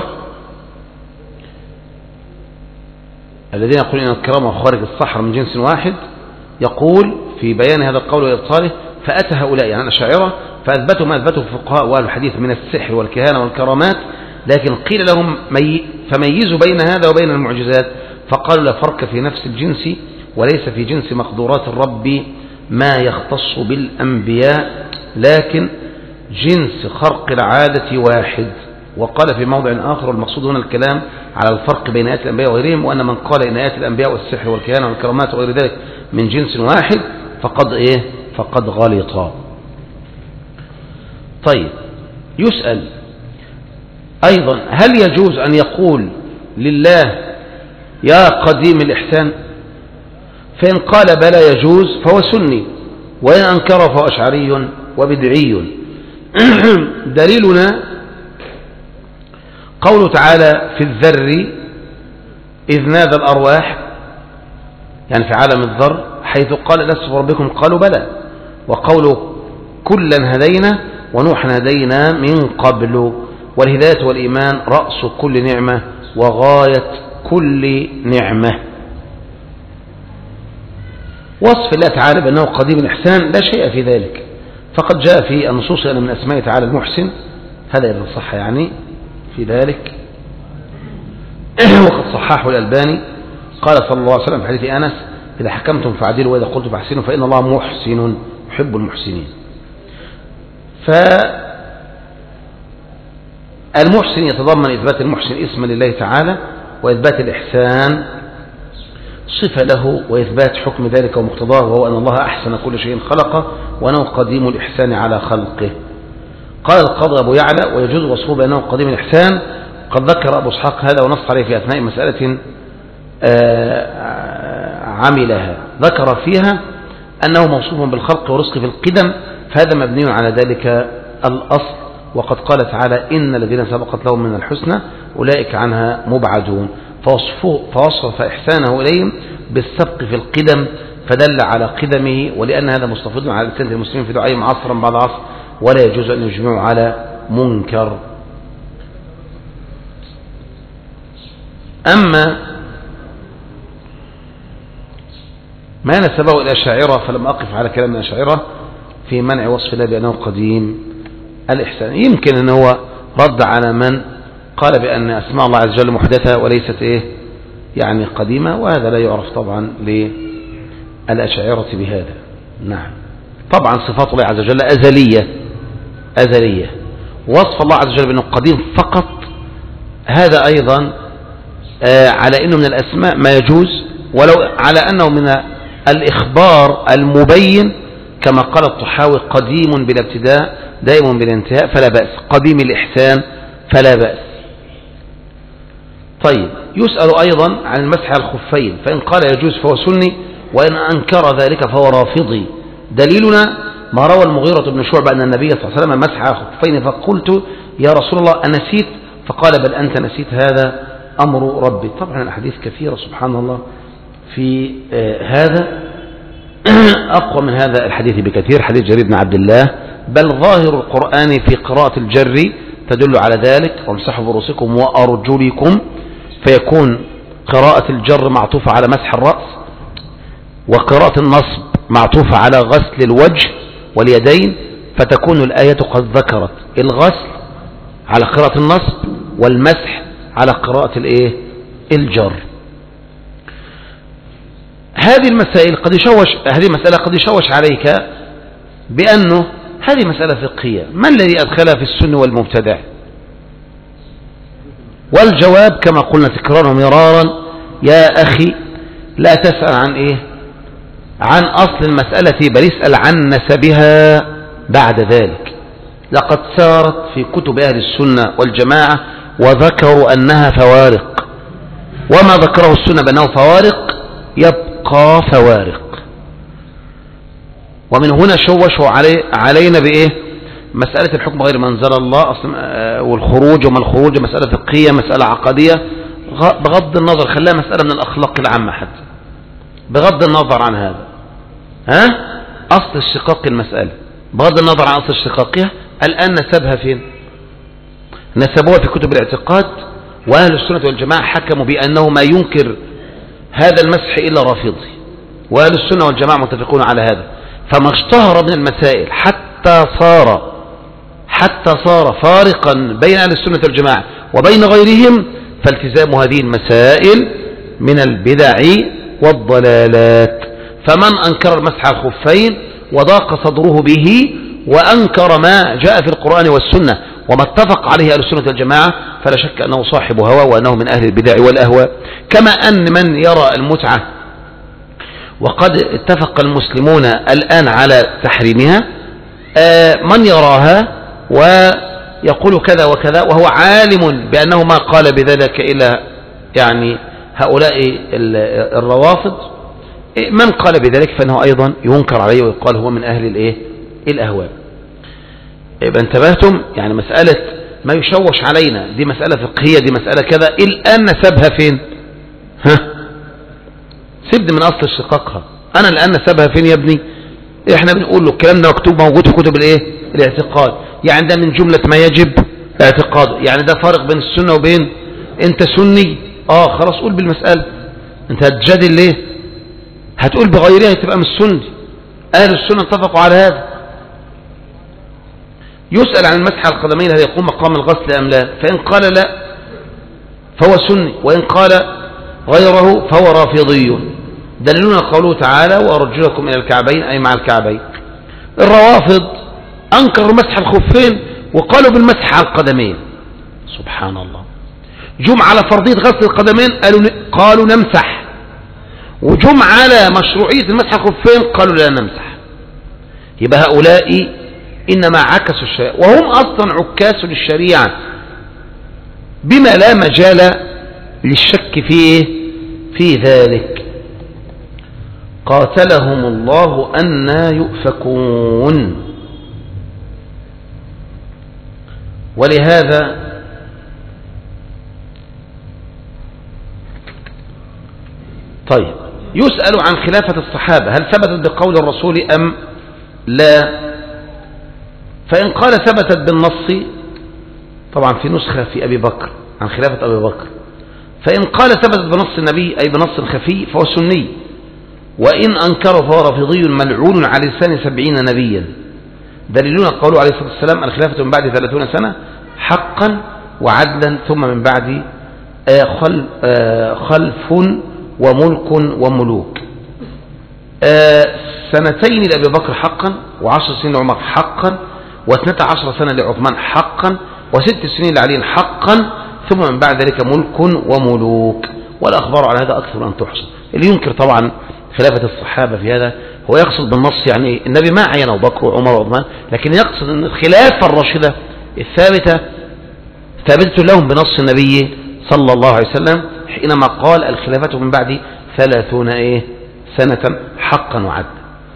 الذين يقولون أن الكرامة وخارج الصحر من جنس واحد، يقول في بيان هذا القول وإبطاله فأتى هؤلاء يعني الأشاعرة فأثبتوا ما أثبته الفقهاء وأهل الحديث من السحر والكهانة والكرامات، لكن قيل لهم مي فميزوا بين هذا وبين المعجزات، فقالوا لا فرق في نفس الجنس وليس في جنس مقدورات الرب ما يختص بالأنبياء، لكن جنس خرق العادة واحد. وقال في موضع آخر المقصود هنا الكلام على الفرق بين آيات الأنبياء وغيرهم، وأن من قال إن آيات الأنبياء والسحر والكهانة والكرامات وغير ذلك من جنس واحد فقد إيه فقد غلط. طيب يسأل أيضا هل يجوز أن يقول لله يا قديم الإحسان؟ فإن قال بلى يجوز فهو سني، وإن أنكر فهو أشعري وبدعي. دليلنا قوله تعالى في الذر إذ نادى الأرواح، يعني في عالم الذر، حيث قال لست بربكم قالوا بلى، وقوله كلا هدينا ونوحا هدينا من قبل، والهداية والإيمان رأس كل نعمة وغاية كل نعمة. وصف الله تعالى بأنه قديم الإحسان لا شيء في ذلك، فقد جاء في النصوص أن من أسماء تعالى المحسن، هذا إذا صح يعني في ذلك. وقد صححه الألباني قال صلى الله عليه وسلم في حديث أنس إذا حكمتم فعدلوا وإذا قلتم فاحسنوا فإن الله محسن يحب المحسنين. فالمحسن يتضمن إثبات المحسن اسما لله تعالى، وإثبات الإحسان صفة له، وإثبات حكم ذلك ومقتضاه، وهو أن الله أحسن كل شيء خلقه وأنه قديم الإحسان على خلقه. قال القاضي أبو يعلى ويجوز وصفه بأنه قديم الإحسان. قد ذكر أبو إسحاق هذا ونص عليه في أثناء مسألة عملها، ذكر فيها أنه موصوف بالخلق والرزق في القدم، فهذا مبني على ذلك الأصل. وقد قال تعالى إن الذين سبقت لهم من الحسنى أولئك عنها مبعدون، فوصف إحسانه إليهم بالسبق في القدم فدل على قدمه، ولأن هذا مستفيض على لسان المسلمين في دعائهم عصرا بعد عصر، ولا يجوز أن يجمعوا على منكر. أما ما نسبه إلى الأشاعرة فلم أقف على كلام الأشاعرة في منع وصف الله بأنه قديم الإحسان. يمكن أن هو رد على من قال بأن أسماء الله عز وجل محدثة وليست إيه يعني قديمة، وهذا لا يعرف طبعا للأشاعرة بهذا. نعم طبعا صفات الله عز وجل أزلية أزلية، وصف الله عز وجل بأنه قديم فقط هذا أيضا آه على أنه من الأسماء ما يجوز، ولو على أنه من الإخبار المبين كما قال الطحاوي قديم بلا ابتداء دائم بلا انتهاء فلا بأس، قديم الإحسان فلا بأس. طيب يسأل أيضا عن المسح على الخفين، فإن قال يجوز فهو سني، وإن أنكر ذلك فهو رافضي. دليلنا ما روى المغيرة بن شعبة أن النبي صلى الله عليه وسلم مسح على الخفين، فقلت يا رسول الله أنسيت؟ فقال بل أنت نسيت، هذا أمر ربي. طبعا الأحاديث كثيرة سبحان الله في آه هذا أقوى من هذا الحديث بكثير، حديث جرير بن عبد الله، بل ظاهر القرآن في قراءة الجر تدل على ذلك، وامسحوا برؤوسكم وأرجلكم، فيكون قراءة الجر معطوفة على مسح الرأس، وقراءة النصب معطوفة على غسل الوجه واليدين، فتكون الآية قد ذكرت الغسل على قراءة النصب والمسح على قراءة الايه الجر. هذه المسائل قد يشوش هذه المسألة قد يشوش عليك بأنه هذه مسألة فقهية، ما الذي أدخلها في السن والمبتدع؟ والجواب كما قلنا تكرارا مرارا يا أخي لا تسأل عن إيه عن أصل المسألة، بل اسأل عن نسبها بعد ذلك. لقد سارت في كتب أهل السنة والجماعة وذكروا أنها فوارق، وما ذكره السنة بأنه فوارق يبقى فوارق. ومن هنا شوشوا علي علينا بإيه مسألة الحكم غير ما أنزل الله أصلا، والخروج وما الخروج مسألة فقهية مسألة عقدية، بغض النظر خلاها مسألة من الأخلاق العامة حتى بغض النظر عن هذا. ها أصل الشقاق المسألة بغض النظر عن أصل اشتقاقها الآن نسبها فين؟ نسبوها في كتب الاعتقاد، وأهل السنة والجماعة حكموا بأنه ما ينكر هذا المسح إلا رافضي، وأهل السنة والجماعة متفقون على هذا. فما اشتهر من المسائل حتى صار حتى صار فارقا بين أهل السنة والجماعة وبين غيرهم، فالتزام هذه المسائل من البدع والضلالات. فمن أنكر المسح على الخفين وضاق صدره به وأنكر ما جاء في القرآن والسنة وما اتفق عليه أهل السنة والجماعة، فلا شك أنه صاحب هوى وأنه من أهل البدع والأهواء. كما أن من يرى المتعة وقد اتفق المسلمون الآن على تحريمها، من يراها ويقول كذا وكذا وهو عالم بأنه ما قال بذلك إلا يعني هؤلاء الروافض، من قال بذلك فإنه أيضا ينكر عليه ويقال هو من أهل الإيه الأهواء. يبقى انتبهتم، يعني مسألة ما يشوش علينا دي مسألة فقهية، دي مسألة كذا، الآن نسبها فين؟ ها سبد من أصل اشتقاقها. أنا الآن نسبها فين يا ابني؟ احنا بنقول له الكلام ده مكتوب موجود في كتب الايه الاعتقاد، يعني ده من جملة ما يجب اعتقاده، يعني ده فرق بين السنة وبين انت سني، اه خلاص قول بالمسألة، انت هتجادل ليه؟ هتقول بغيرها تبقى مش سني. اهل السنة اتفقوا على هذا. يسأل عن المسح على القدمين هل يقوم مقام الغسل ام لا، فان قال لا فهو سني، وان قال غيره فهو رافضي. دليلنا قوله تعالى وأرجلكم إلى الكعبين أي مع الكعبين. الروافض أنكروا مسح الخفين وقالوا بالمسح على القدمين. سبحان الله. جم على فرضية غسل القدمين قالوا قالوا نمسح، وجم على مشروعية المسح على الخفين قالوا لا نمسح. يبقى هؤلاء إنما عكسوا الشريعة، وهم أصلا عكاس للشريعة بما لا مجال للشك فيه في ذلك. قاتلهم الله أنى يؤفكون. ولهذا طيب يسأل عن خلافة الصحابة هل ثبتت بقول الرسول أم لا؟ فإن قال ثبتت بالنص، طبعا في نسخة في أبي بكر عن خلافة أبي بكر، فإن قال ثبتت بنص النبي أي بنص خفي فهو سني، وإن أنكره فهو رافضي ملعون على لسان سبعين نبيا. دليلنا قوله عليه الصلاة والسلام الخلافة من بعد ثلاثون سنة حقا وعدلا ثم من بعد خلف وملك وملوك. سنتين لأبي بكر حقا، وعشر سنين لعمر حقا، واثنتا عشر سنة لعثمان حقا، وست سنين لعلي حقا، ثم من بعد ذلك ملك وملوك. والأخبار على هذا أكثر أن تحصى. اللي ينكر طبعا خلافة الصحابة في هذا هو يقصد بالنص يعني النبي ما عين أبو بكر وعمر وعثمان، لكن يقصد أن الخلافة الراشدة الثابتة ثابتة لهم بنص النبي صلى الله عليه وسلم حينما قال الخلافة من بعد ثلاثون إيه سنة حقا وعدلا.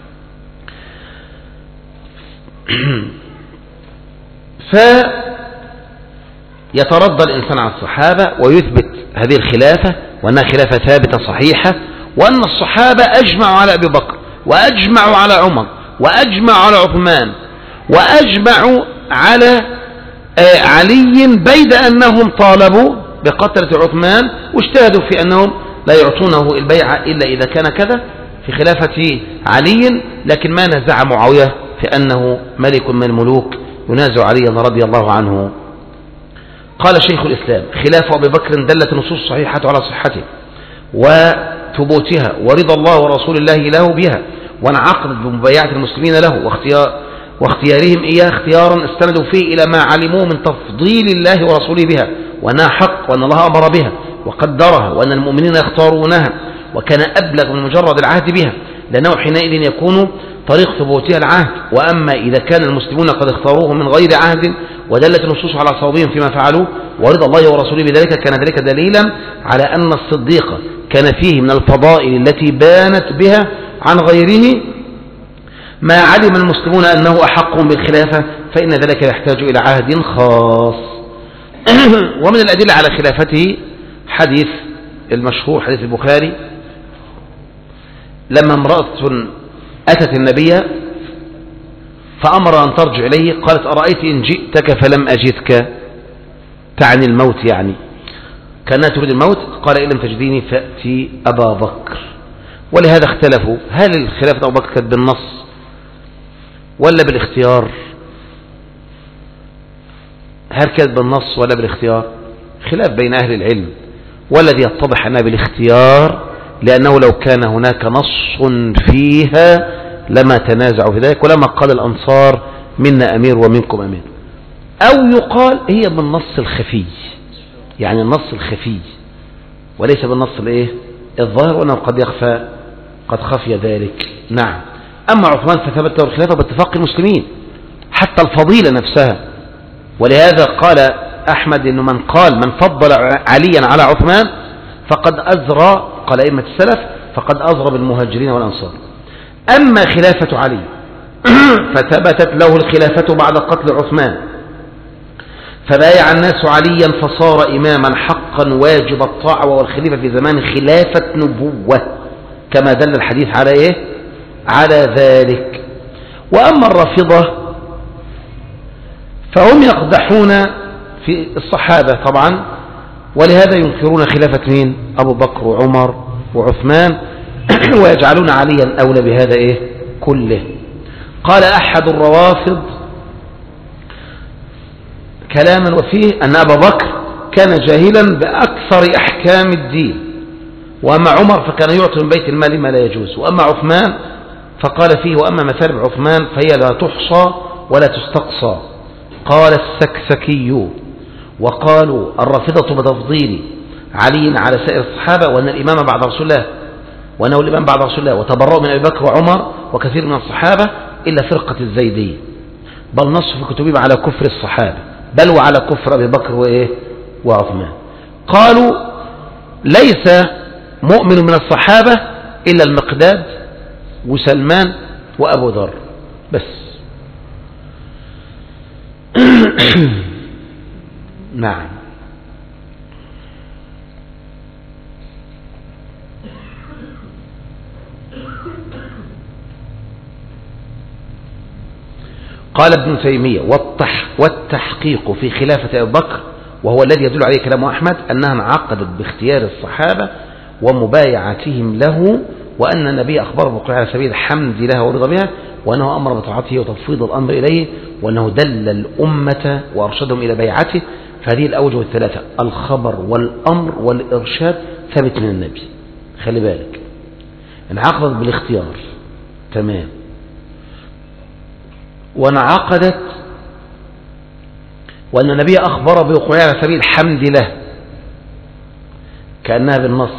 فيترضى الإنسان على الصحابة ويثبت هذه الخلافة وأنها خلافة ثابتة صحيحة، وأن الصحابة أجمعوا على أبي بكر وأجمعوا على عمر وأجمعوا على عثمان وأجمعوا على علي، بيد أنهم طالبوا بقتلة عثمان واجتهدوا في أنهم لا يعطونه البيعة إلا إذا كان كذا في خلافة علي، لكن ما نزع معاوية في أنه ملك من الملوك ينازع علي رضي الله عنه. قال شيخ الإسلام خلاف أبي بكر دلت نصوص صحيحة على صحته وثبوتها ورضا الله ورسول الله له بها، وانعقدت بمبايعة المسلمين له واختيار واختيارهم إياه اختيارا استندوا فيه إلى ما علموه من تفضيل الله ورسوله بها، وأنها حق وأن الله أمر بها وقدرها وأن المؤمنين يختارونها، وكان أبلغ من مجرد العهد بها لأنه حينئذ يكون طريق ثبوتها العهد. وأما إذا كان المسلمون قد اختاروه من غير عهد ودلت النصوص على صوابهم فيما فعلوه ورضا الله ورسوله بذلك، كان ذلك دليلا على أن الصديق كان فيه من الفضائل التي بانت بها عن غيره ما علم المسلمون أنه أحقهم بالخلافة، فإن ذلك يحتاج إلى عهد خاص. ومن الأدلة على خلافته حديث المشهور حديث البخاري لما امرأة أتت النبي فأمر أن ترجع إليه قالت أرأيت إن جئتك فلم أجدك، تعني الموت، يعني كانت تريد الموت. قال إن لم تجديني فأتي أبا بكر. ولهذا اختلفوا هل الخلافة أبو بكر كانت بالنص ولا بالاختيار؟ هل كانت بالنص ولا بالاختيار؟ خلاف بين أهل العلم، والذي يتضح أنها بالاختيار، لأنه لو كان هناك نص فيها لما تنازعوا في ذلك ولما قال الأنصار منا أمير ومنكم أمير. أو يقال هي بالنص الخفي، يعني النص الخفي وليس بالنص الايه الظاهر، وأنه قد يخفى قد خفي ذلك. نعم. أما عثمان فثبت له الخلافة باتفاق المسلمين حتى الفضيلة نفسها. ولهذا قال أحمد إنه من قال من فضل عليا على عثمان فقد أزرى، قال أئمة السلف، فقد أزرى بالمهاجرين والأنصار. أما خلافة علي فثبتت له الخلافة بعد قتل عثمان، فبايع الناس عليا فصار إماما حقا واجب الطاعة، والخليفة في زمان خلافة نبوة كما دل الحديث على إيه؟ على ذلك. وأما الرافضة فهم يقدحون في الصحابة طبعا، ولهذا ينكرون خلافة مين؟ أبو بكر وعمر وعثمان ويجعلون عليا أولى بهذا إيه؟ كله. قال أحد الروافض كلاما وفيه أن أبا بكر كان جاهلا بأكثر أحكام الدين، وأما عمر فكان يعطي من بيت المال ما لا يجوز، وأما عثمان فقال فيه وأما مثالب عثمان فهي لا تحصى ولا تستقصى. قال السكسكي وقالوا الرافضة بتفضيل علي على سائر الصحابة، وأن الإمام بعد رسول الله وأنه الإمام بعد رسول الله، وتبرأوا من أبي بكر وعمر وكثير من الصحابة إلا فرقة الزيدية، بل نص في كتبهم على كفر الصحابة بل وعلى كفر أبي بكر وإيه وعثمان. قالوا ليس مؤمن من الصحابة إلا المقداد وسلمان وأبو ذر بس. نعم. قال ابن تيمية والتح والتحقيق في خلافة أبي بكر، وهو الذي يدل عليه كلام أحمد، أنها انعقدت باختيار الصحابة ومبايعتهم له، وأن النبي أخبره بالقول على سبيل الحمد له ورضا بها، وأنه أمر بطاعته وتفويض الأمر إليه، وأنه دل الأمة وأرشدهم إلى بيعته. فهذه الأوجه الثلاثة الخبر والأمر والإرشاد ثابت من النبي. خلي بالك انعقدت بالاختيار تمام، وانعقدت وأن النبي أخبر بوقوعها على سبيل الحمد له كأنها بالنص،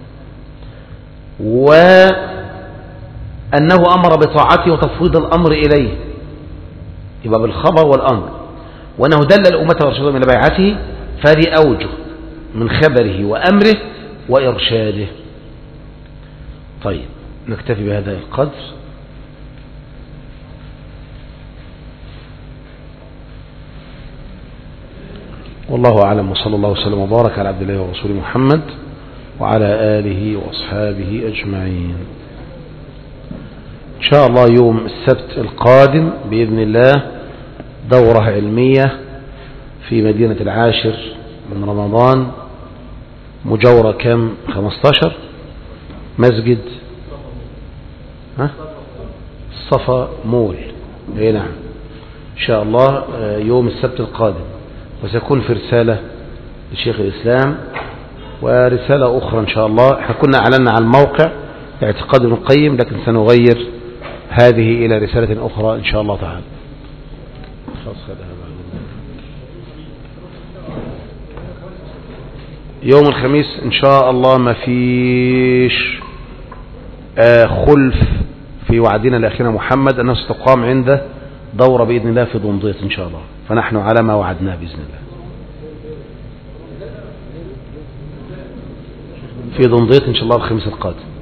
وأنه أمر بطاعته وتفويض الأمر إليه يبقى بالخبر والأمر، وأنه دل الأمة وارشدهم إلى بيعته. فهذه أوجه من خبره وأمره وإرشاده. طيب نكتفي بهذا القدر. والله أعلم، وصلى الله وسلم وبارك على عبد الله ورسوله محمد وعلى آله وأصحابه أجمعين. إن شاء الله يوم السبت القادم بإذن الله دورة علمية في مدينة العاشر من رمضان، مجاورة كم خمستاشر مسجد ها الصفا مول. اي نعم إن شاء الله يوم السبت القادم، وسيكون في رسالة لشيخ الإسلام ورسالة أخرى إن شاء الله. احنا كنا أعلنا عن الموقع اعتقاد ابن القيم، لكن سنغير هذه إلى رسالة أخرى إن شاء الله تعالى. يوم الخميس إن شاء الله ما فيش خلف في وعدنا لأخينا محمد أنه ستقام عنده دورة بإذن الله في دمضيط إن شاء الله، فنحن على ما وعدناه بإذن الله في دمضيط إن شاء الله الخميس القادم.